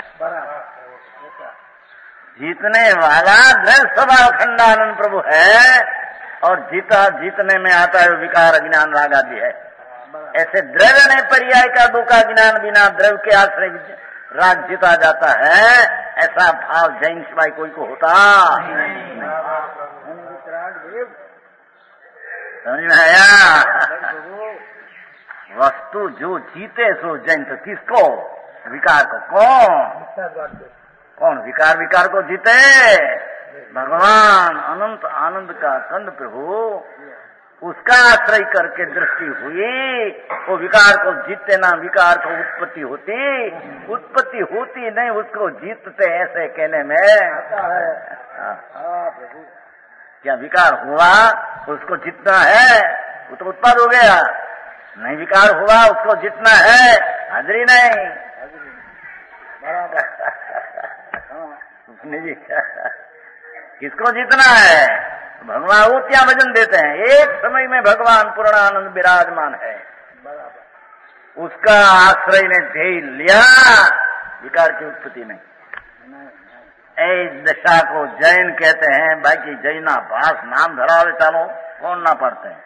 जीतने वाला द्रव्य स्वभाव खंडानंद प्रभु है, और जीता जीतने में आता है विकार अज्ञान राग आदि है। ऐसे द्रव्य ने पर्याय का दो का ज्ञान बिना द्रव्य के आश्रय राग जीता जाता है, ऐसा भाव जैन सिवाय कोई को होता समझ में आया? वस्तु जो जीते सो जैन, तो किसको? विकार को। कौन कौन विकार विकार को जीते? भगवान अनंत आनंद का कंद प्रभु, उसका आश्रय करके दृष्टि हुई, वो विकार को जीतते ना विकार को उत्पत्ति होती, उत्पत्ति होती नहीं उसको जीतते, ऐसे कहने में क्या विकार हुआ उसको जीतना है? वो तो उत्पाद हो गया। नहीं विकार हुआ उसको जीतना है, हाजरी नहीं जी। किसको जीतना है? भगवान वो क्या वजन देते हैं? एक समय में भगवान पूर्णानंद विराजमान है, उसका आश्रय ने ध्येय लिया, विकार की उत्पत्ति नहीं। इस दशा को जैन कहते हैं। बाकी जैना भाष नाम धरावे चालो कौन ना पढ़ते हैं?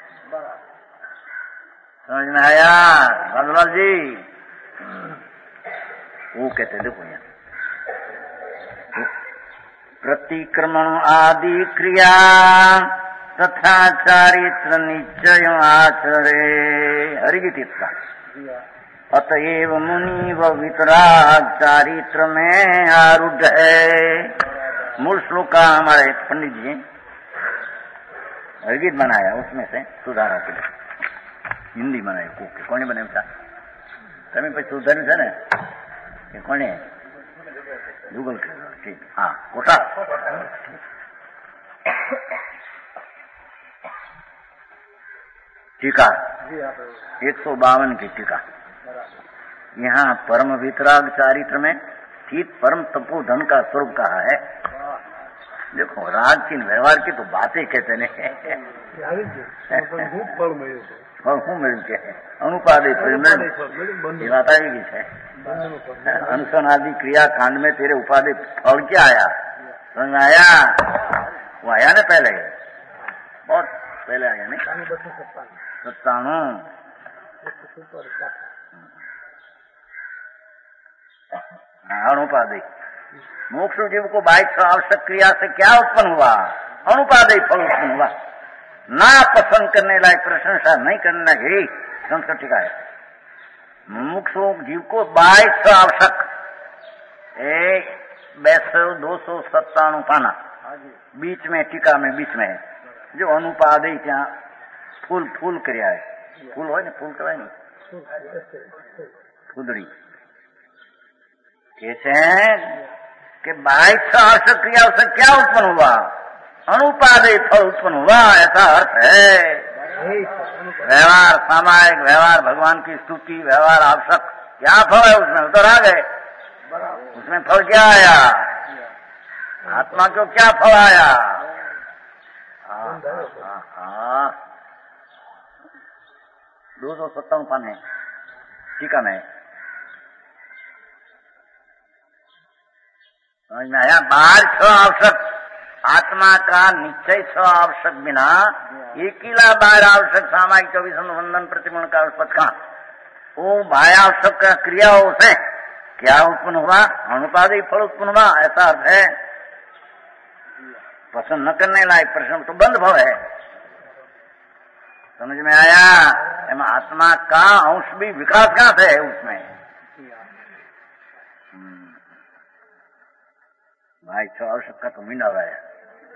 समझ में आया भगवान जी? वो कहते देखो यहाँ प्रतिक्रमण आदि क्रिया तथा चारित्र निश्चय आचरे। हरिगीत का अतएव मुनि व वितराग चारित्र में आरूढ़ है। मूल श्लोक का हमारे पंडित जी हरिगीत बनाया, उसमें से सुधारा के हिंदी बनाई। को कोने बने था તમે પછી સુધાર્યું છે ને કે કોને? गूगल कर ठीक। हाँ कोटा टीका एक सौ बावन की टीका। यहाँ परम वितराग चारित्र में ठीक परम तपोधन का स्वरूप कहा है। देखो राग की व्यवहार की तो बातें कहते नहीं, फल हूँ मिल के अनुपादे ये बात आएगी है। अनुसन आदि क्रिया कांड में तेरे उपाधि फल क्या आया? समझ में आया? वो आया ना पहले, बहुत पहले आया नहीं, सत्ताणु। अनुपाधि मोक्ष जीव को बाइक आवश्यक क्रिया से क्या उत्पन्न हुआ? अनुपाधि फल उत्पन्न हुआ। ना पसंद करने लायक प्रशंसा नहीं करने लगी संस्कृत टीका है। मुमुक्ष जीव को बाईस आवश्यक एक बैसो दो सौ सत्ताणु पाना बीच में टीका में बीच में है जो अनुपादे क्या फूल फूल क्रिया है। फूल हो फूल कहें फुदड़ी कैसे हैं कि बाईस आवश्यक क्रिया से क्या उत्पन्न हुआ? अनुपादे फल उत्पन्न हुआ, ऐसा अर्थ है। व्यवहार सामायिक व्यवहार, भगवान की स्तुति व्यवहार आवश्यक क्या फल है उसमें? उधर आ गए, उसमें फल क्या आया? आत्मा को क्या फल आया? दो सौ सत्तावन पाने टीका में समझ में आया? बाहर छह आवश्यक आत्मा का निश्चय छह आवश्यक बिना एकीला बाहर आवश्यक सामायिक चौबीस अनुबंधन प्रतिबंध का उत्पत्त का वो बाह्य आवश्यक का क्रिया से क्या उत्पन्न हुआ? अनुपादि फल उत्पन्न हुआ, ऐसा अर्थ है। पसंद न करने लायक प्रश्न तो बंद भव है। समझ में आया? एम आत्मा का अंश भी विकास कहां से है उसमें? भाई छह आवश्यक का तो मीना रहा है।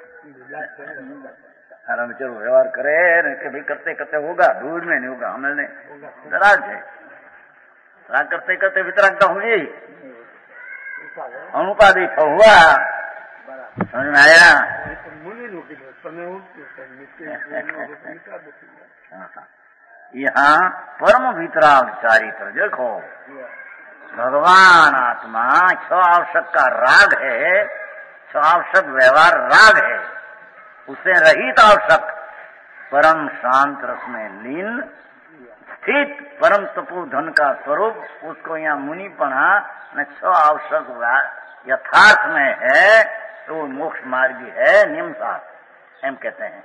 सारा चलो व्यवहार करे कि भाई करते करते होगा, दूर में नहीं होगा, हमने दराज है राग करते करते वितरागता होगी। अनुपाधि हुआ समझ में आया? यहाँ परम वितराग चारित्र देखो, भगवान आत्मा छ आवश्यक का राग है, छ आवश्यक व्यवहार राग है, उससे रहित आवश्यक परम शांत रस में लीन स्थित परम तपोधन का स्वरूप, उसको यहाँ मुनिपना न छ आवश्यक यथार्थ में है, तो मोक्ष मार्गी है, नियमसार एम कहते हैं।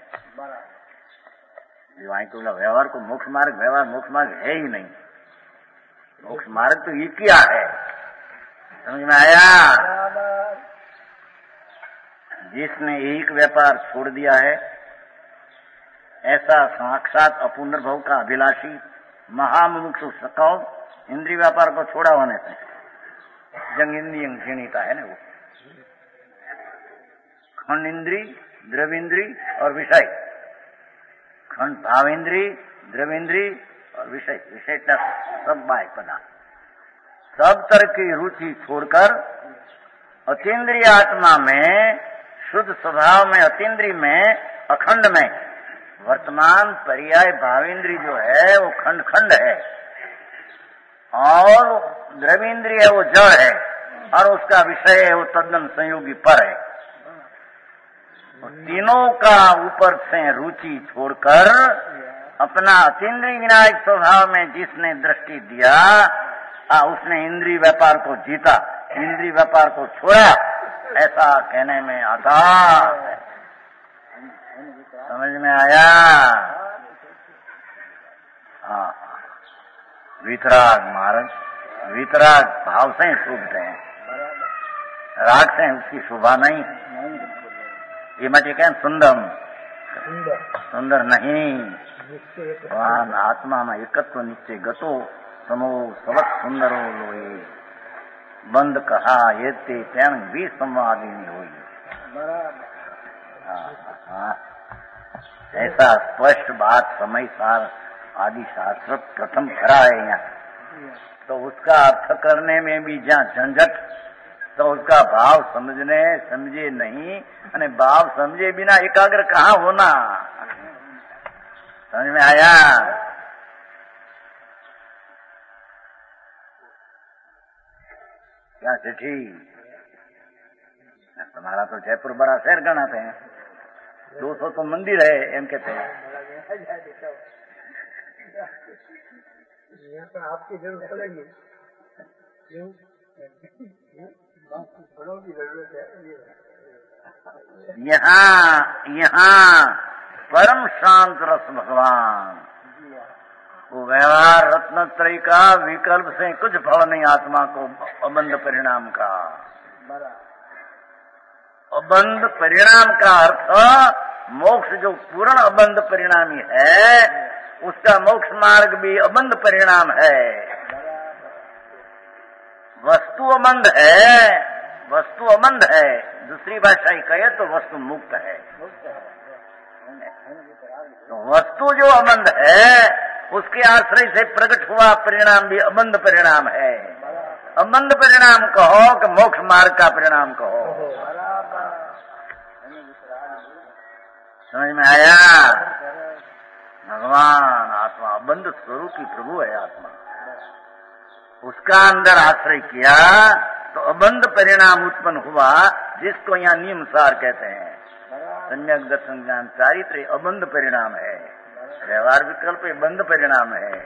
वहीं तो व्यवहार को मोक्ष मार्ग, व्यवहार मोक्ष मार्ग है ही नहीं, मोक्ष मार्ग तो ये क्या है, समझ में आया? जिसने एक व्यापार छोड़ दिया है, ऐसा साक्षात अपुनर्भव का अभिलाषी महामुमुक्षु सकौ इंद्रिय व्यापार को छोड़ा होने से जंग इंद्रिय क्षीणिता है ना, वो खंड इंद्री, द्रविंद्री और विषय, खंड भावेंद्री, द्रविंद्री और विषय, विषय सब बाह्य पदार्थ, सब तरह की रुचि छोड़कर अतीन्द्रिय आत्मा में, शुद्ध स्वभाव में, अतीन्द्रिय में, अखंड में, वर्तमान पर्याय भावेंद्री जो है वो खंड खंड है और द्रविंद्रिय है वो जड़ है और उसका विषय है वो तद्दन संयोगी पर है। तीनों का ऊपर से रुचि छोड़कर अपना अतीन्द्रिय विनायक स्वभाव में जिसने दृष्टि दिया, आ, उसने इंद्रिय व्यापार को जीता, इंद्रिय व्यापार को छोड़ा, ऐसा कहने में आता है। समझ में आया? हाँ, वितराग मार्ग, वितराग भाव से शोभते हैं, राग से उसकी शोभा नहीं। ये मत कहें सुंदर सुंदर नहीं, भगवान आत्मा में एकत्व निश्चय गतो समो सबक सुंदरो लोए बंद कहा ये ते तेन भी संवादिनी हुई। ऐसा स्पष्ट बात समय सार आदि शास्त्र प्रथम करा है यहाँ, तो उसका अर्थ करने में भी जहाँ झंझट, तो उसका भाव समझने समझे नहीं, अने भाव समझे बिना एकाग्र कहाँ होना। समझ में आया? क्या चिट्ठी? तुम्हारा तो जयपुर बड़ा शहर गणाते हैं, दो सौ तो मंदिर है एम कहते हैं। आपकी जरूरत पड़ेगी, यहाँ यहाँ परम शांत रस भगवान, वो व्यवहार रत्नत्रय का विकल्प से कुछ फल नहीं, आत्मा को अबंध परिणाम का, अबंध परिणाम का अर्थ मोक्ष जो पूर्ण अबंध परिणामी है, उसका मोक्ष मार्ग भी अबंध परिणाम है। वस्तु अबंध है, वस्तु अबंध है, दूसरी भाषा ही कहे तो वस्तु मुक्त है। तो वस्तु जो अबंध है उसके आश्रय से प्रकट हुआ परिणाम भी अबंध परिणाम है। अबंध परिणाम कहो कि मोक्ष मार्ग का परिणाम कहो। समझ में आया? भगवान आत्मा अबंध स्वरूपी प्रभु है आत्मा, उसका अंदर आश्रय किया तो अबंध परिणाम उत्पन्न हुआ, जिसको यहाँ नियमसार कहते हैं। सम्यक दर्शन ज्ञान चारित्र अबंध परिणाम है, व्यवहार विकल्प बंध परिणाम है।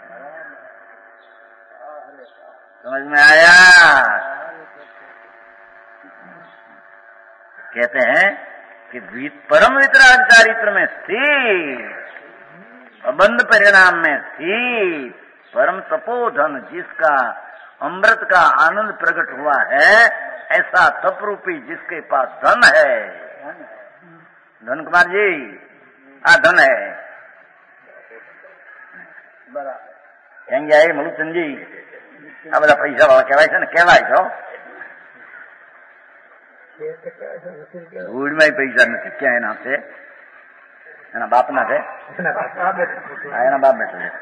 समझ में आया? कहते हैं कि परम वितराग चारित्र में स्थित, अबंध परिणाम में स्थित परम तपोधन, जिसका अमृत का आनंद प्रकट हुआ है, ऐसा तप रूपी जिसके पास धन है। धन कुमार जी आ धन है कहेंगे आए मलुचंद जी आ બધા પૈસા વાળા કહેવાય છે ને, કહેવાય છો ભૂડમાં પૈસા નથી, ક્યાં એના છે? એના બાપના છે, એના બાપ બેઠો છે।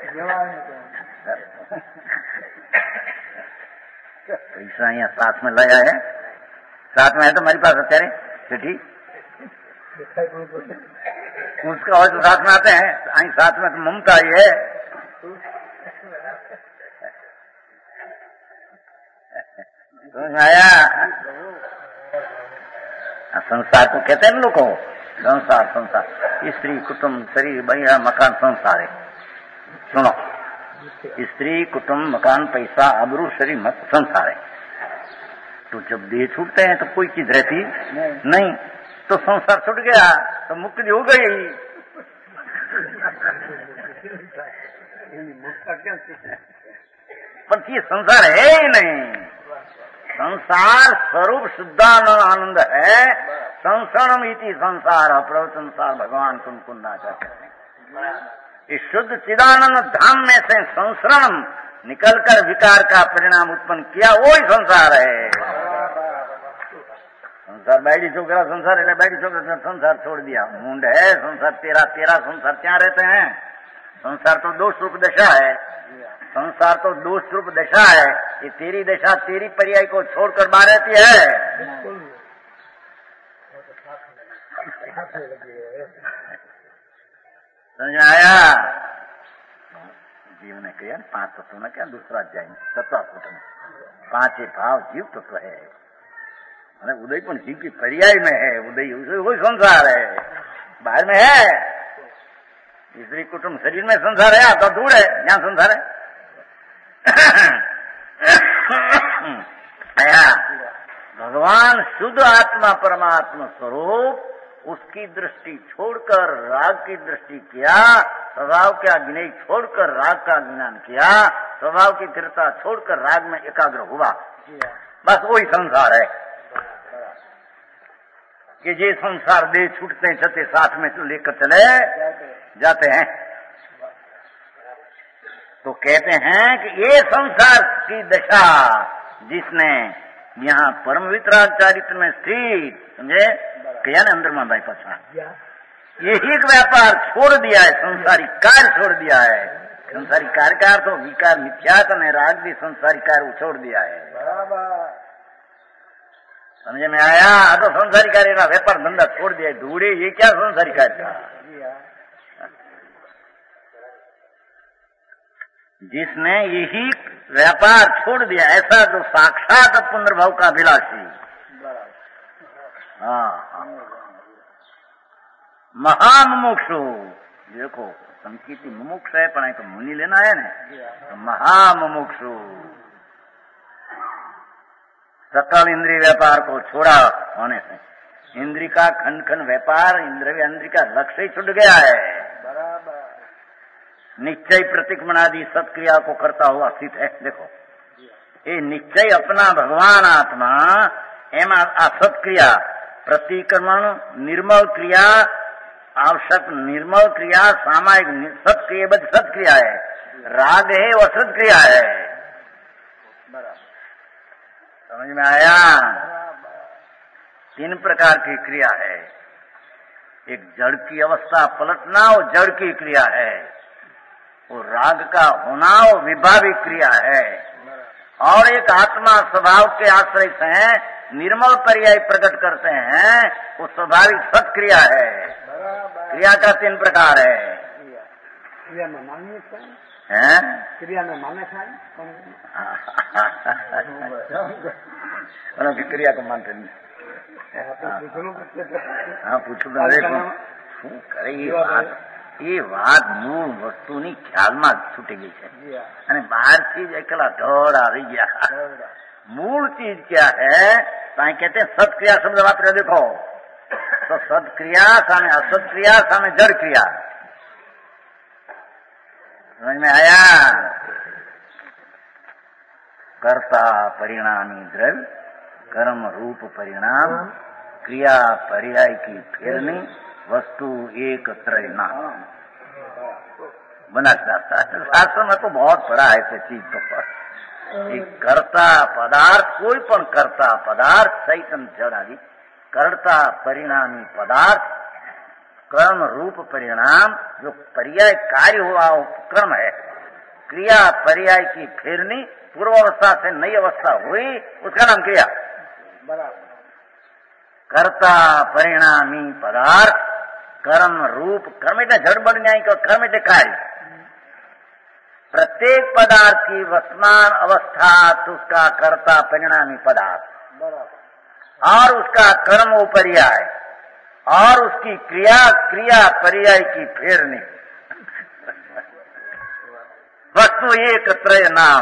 पैसा यहाँ साथ में लाया है, साथ में है तो हमारी पास અત્યારે सेठी उसका और तो साथ में आते हैं, आई साथ में तो ममता ही है। समझ में आया? संसार को कहते हैं ना लोगों, संसार संसार स्त्री कुटुंब शरीर बढ़िया मकान संसार है। सुनो, स्त्री कुटुंब मकान पैसा आबरू शरीर मत संसार है। तो जब देह छूटते हैं तो कोई चीज रहती नहीं, नहीं। तो संसार छूट गया तो मुक्ति हो गई। पर ये संसार है ही नहीं। संसार स्वरूप शुद्धानंद आनंद है। संसरणम इति संसार प्रवचनसार भगवान कुन कुंदा कहते हैं। इस शुद्ध चिदानंद धाम में से संसरणम निकलकर विकार का परिणाम उत्पन्न किया, वही संसार है। संसार बैठी छोकरा संसार है, बैठी छोकरा संसार छोड़ दिया, मुंड है संसार तेरा तेरा संसार क्या रहते हैं। संसार तो दोष रूप दशा है, संसार तो दोष रूप दशा है। ये तेरी दशा तेरी पर्याय को छोड़कर बाहर रहती है। समझ आया? जीव ने कहा पांच तत्व में क्या दूसरा अध्याय तत्व में पांच भाव जीव तत्व है। अरे उदय पण जीव की पर्याय में है, उदय वही संसार है, बाहर में है। स्त्री कुटुंब शरीर में संसार है, तो दूर है यहाँ संसार है। भगवान शुद्ध आत्मा परमात्मा स्वरूप, उसकी दृष्टि छोड़कर राग की दृष्टि किया, स्वभाव का अज्ञान छोड़कर राग का ज्ञान किया, स्वभाव की दृढ़ता छोड़कर राग में एकाग्र हुआ, बस वही संसार है। कि ये संसार दे छूटते चलते साथ में तो लेकर चले जाते हैं। तो कहते हैं कि ये संसार की दशा जिसने यहाँ परम वितराग चारित्र में स्थित, समझे क्या ना अंदर में भाई पछा यही एक व्यापार छोड़ दिया है, संसारी कार्य छोड़ दिया है। संसारी कार्य का तो विकार मिथ्यात्व है, राग भी संसारी कार्य छोड़ दिया है। समझे में आया? तो संसारी कार्य का व्यापार धंधा छोड़ दिया, ढूंढे ये क्या संसारी कार्य था। जिसने यही व्यापार छोड़ दिया, ऐसा जो साक्षात पुनर्भव का अभिलाषी, हाँ महामुमुक्षु, देखो संकीर्ति मुमुक्ष है पण तो मुनि लेना है ना, तो महामुमुक्षु सकल इंद्रिय व्यापार को छोड़ा होने से इंद्रिय का खंड खंड व्यापार, इंद्रिय इंद्रिय का लक्ष्य ही छूट गया है। बराबर निश्चय प्रतिक्रमणादि सत्क्रिया को करता हुआ स्थित है। देखो ये निश्चय अपना भगवान आत्मा एम असत्क्रिया प्रतिक्रमण निर्मल क्रिया आवश्यक निर्मल क्रिया सामायिक सत्क्रिया बद सत्क्रिया है, राग है वह सत्क्रिया है। समझ में आया? तीन प्रकार की क्रिया है। एक जड़ की अवस्था पलटना वो जड़ की क्रिया है, वो राग का होना वो विभाविक क्रिया है, और एक आत्मा स्वभाव के आश्रय से निर्मल पर्याय प्रकट करते हैं, वो स्वाभाविक सत्क्रिया है। क्रिया का तीन प्रकार है। क्रिया में मान्य है, क्रिया में मान्य खाए क्रिया को मानते नहीं। हाँ पूछो शू करे ये વાત એ વાત મૂળ વસ્તુની ખ્યાલમાં છૂટી ગઈ છે અને બહારથી જ એકલા ઢળ આવી ગયા। मूल चीज क्या है? तो कहते हैं सत्क्रिया शब्द वापरे, देखो तो सत्क्रिया सामने असत्क्रिया सामने जड़ क्रिया। समझ में आया? कर्ता परिणामी द्रव्य, कर्म रूप परिणाम, क्रिया पर्याय की फेरनी, वस्तु एक त्रय ना बना जाता है। शास्त्र में तो बहुत बड़ा है तो चीज तो एक कर्ता पदार्थ, कोई पण कर्ता पदार्थ चैतन्य जड़ आदि कर्ता परिणामी पदार्थ, कर्म रूप परिणाम जो पर्याय कार्य हुआ वो कर्म है, क्रिया पर्याय की फेरनी, पूर्व अवस्था से नई अवस्था हुई उसका नाम क्रिया। बराबर कर्ता परिणामी पदार्थ कर्म रूप कर्म એટલે જડ બળ ન્યાય કે કર્મ એટલે कार्य। प्रत्येक पदार्थ की वर्तमान अवस्था तो उसका कर्ता परिणामी पदार्थ और उसका कर्म पर्याय और उसकी क्रिया क्रिया पर्याय की फेरनी वस्तु एक त्रय नाम।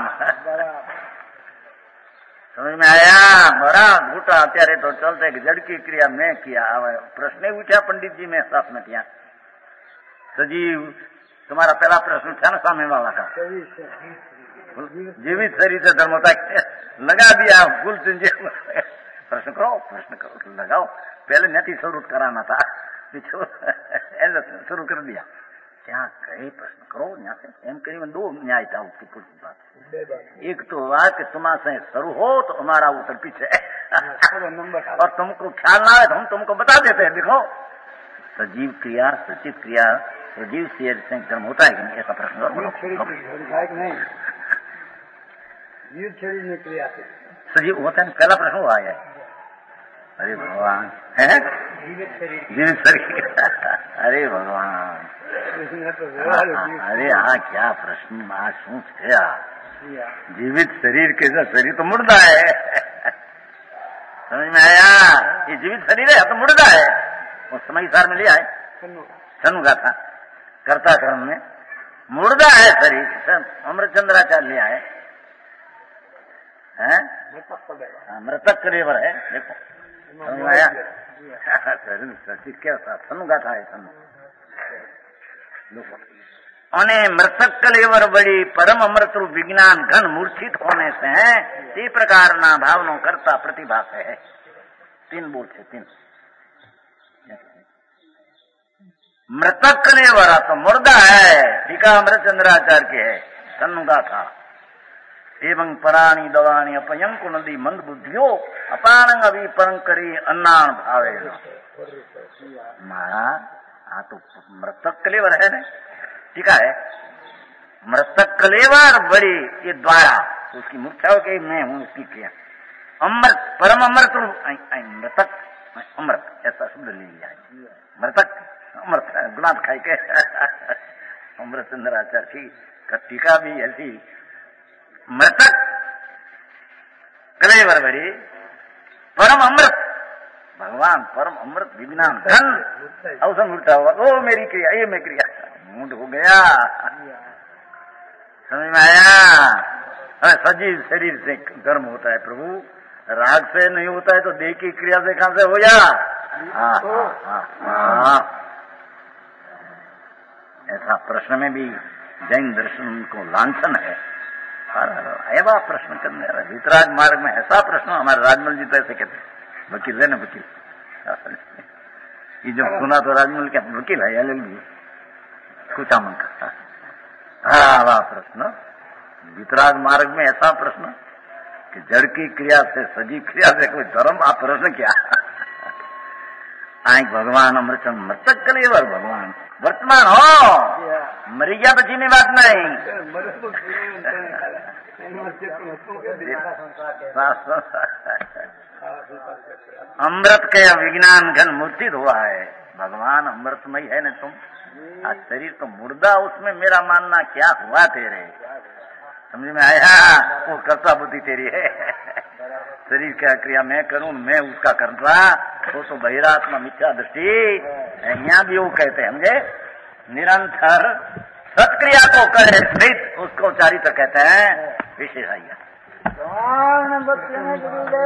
समझ में आया? बड़ा घूटा अत्यारे तो चलते कि जड़ की क्रिया मैं किया। प्रश्न उठा पंडित जी में साथ में किया सजीव तुम्हारा पहला प्रश्न था ना सामने वाला का जीवित शरीर से धर्म होता है लगा दिया भूल तुझे प्रश्न करो प्रश्न करो लगाओ पहले नहीं शुरू कराना था शुरू कर दिया क्या कहे प्रश्न करो यहाँ से एम करीबन दो न्याय था उसकी पूरी बात। एक तो हुआ कि तुम्हारा से शुरू हो तो हमारा उत्तर पीछे और तुमको ख्याल ना आए तो हम तुमको बता देते हैं। देखो सजीव क्रिया सचिव क्रिया सजीव से कर्म होता है कि नहीं ऐसा प्रश्न क्रिया सजीव होता है। पहला प्रश्न हुआ है अरे भगवान है जीवित शरीर अरे भगवान अरे हाँ क्या प्रश्न आज सोच गया जीवित शरीर के शरीर तो मुर्दा है समझ में आया? ये जीवित शरीर है तो मुर्दा है। वो समय सार में लिया है सनु का था कर्ता कर्म में मुर्दा है शरीर अमृतचंद्राचार्य लिया है मृतक कलेवर है। देखो समझ में आया? क्या था सनु का था सनु અને મૃતક કલેવર વળી પરમ અમૃત રૂપ વિજ્ઞાન ઘન મૂર્છિત होने से તે પ્રકારના ભાવનો કરતા પ્રતિભાસ है। तीन बोल છે तीन मृतक कलेवर तो मुर्दा है टीका अमृतचंद्राचार्य के है सन्नुगा था एवं पराणी दवाणी अपयंकु नदी मंद बुद्धियो अपानंग अभी परंकरी अन्नान भावे मारा हाँ तो मृतक कलेवर है ना ठीक है मृतक कलेवर बड़ी ये द्वारा उसकी मुख्य हो कि मैं हूं उसकी क्रिया अमृत परम अमृत मृतक अमृत ऐसा शब्द ले लिया है मृतक अमृत गुलाब खाई के अमृत चंद्राचार्य की टीका भी ऐसी मृतक कलेवर बड़ी परम अमृत भगवान परम अमृत विज्ञान धन अवसर उल्टा हुआ ओ मेरी क्रिया ये मैं क्रिया मूड हो गया समझ में आया? सजीव शरीर से कर्म होता है प्रभु राग से नहीं होता है तो देह की क्रिया से कहां से हो जा? हाँ हाँ हाँ ऐसा प्रश्न में भी जैन दर्शन को लांछन है। ऐसा प्रश्न करने वाला वितराग मार्ग में ऐसा प्रश्न हमारे राजमल जी तो ऐसे कहते हैं वकील है ना वकील ये जो सुना तो राजमल क्या वकील है एल एल बी कुछ मन का हाँ वाह प्रश्न वितराग मार्ग में ऐसा प्रश्न कि जड़ की क्रिया से सजीव क्रिया से कोई धर्म आप प्रश्न क्या आए भगवान अमृतचंद मृतक कलेवर भगवान वर्तमान हो मरी गया तो चीनी बात नहीं अमृत के विज्ञान घन मूर्तित हुआ है भगवान अमृतमय है न तुम आज शरीर तो मुर्दा उसमें मेरा मानना क्या हुआ तेरे समझ में आया? वो कर्ता बुद्धि तेरी है शरीर क्या क्रिया मैं करूं मैं उसका करता वो तो बहिरात्मा मिथ्या दृष्टि यहाँ भी वो कहते हैं समझे निरंतर सत्क्रिया को करे स्मृत उसको चारित्र कहते हैं विशेषाइया।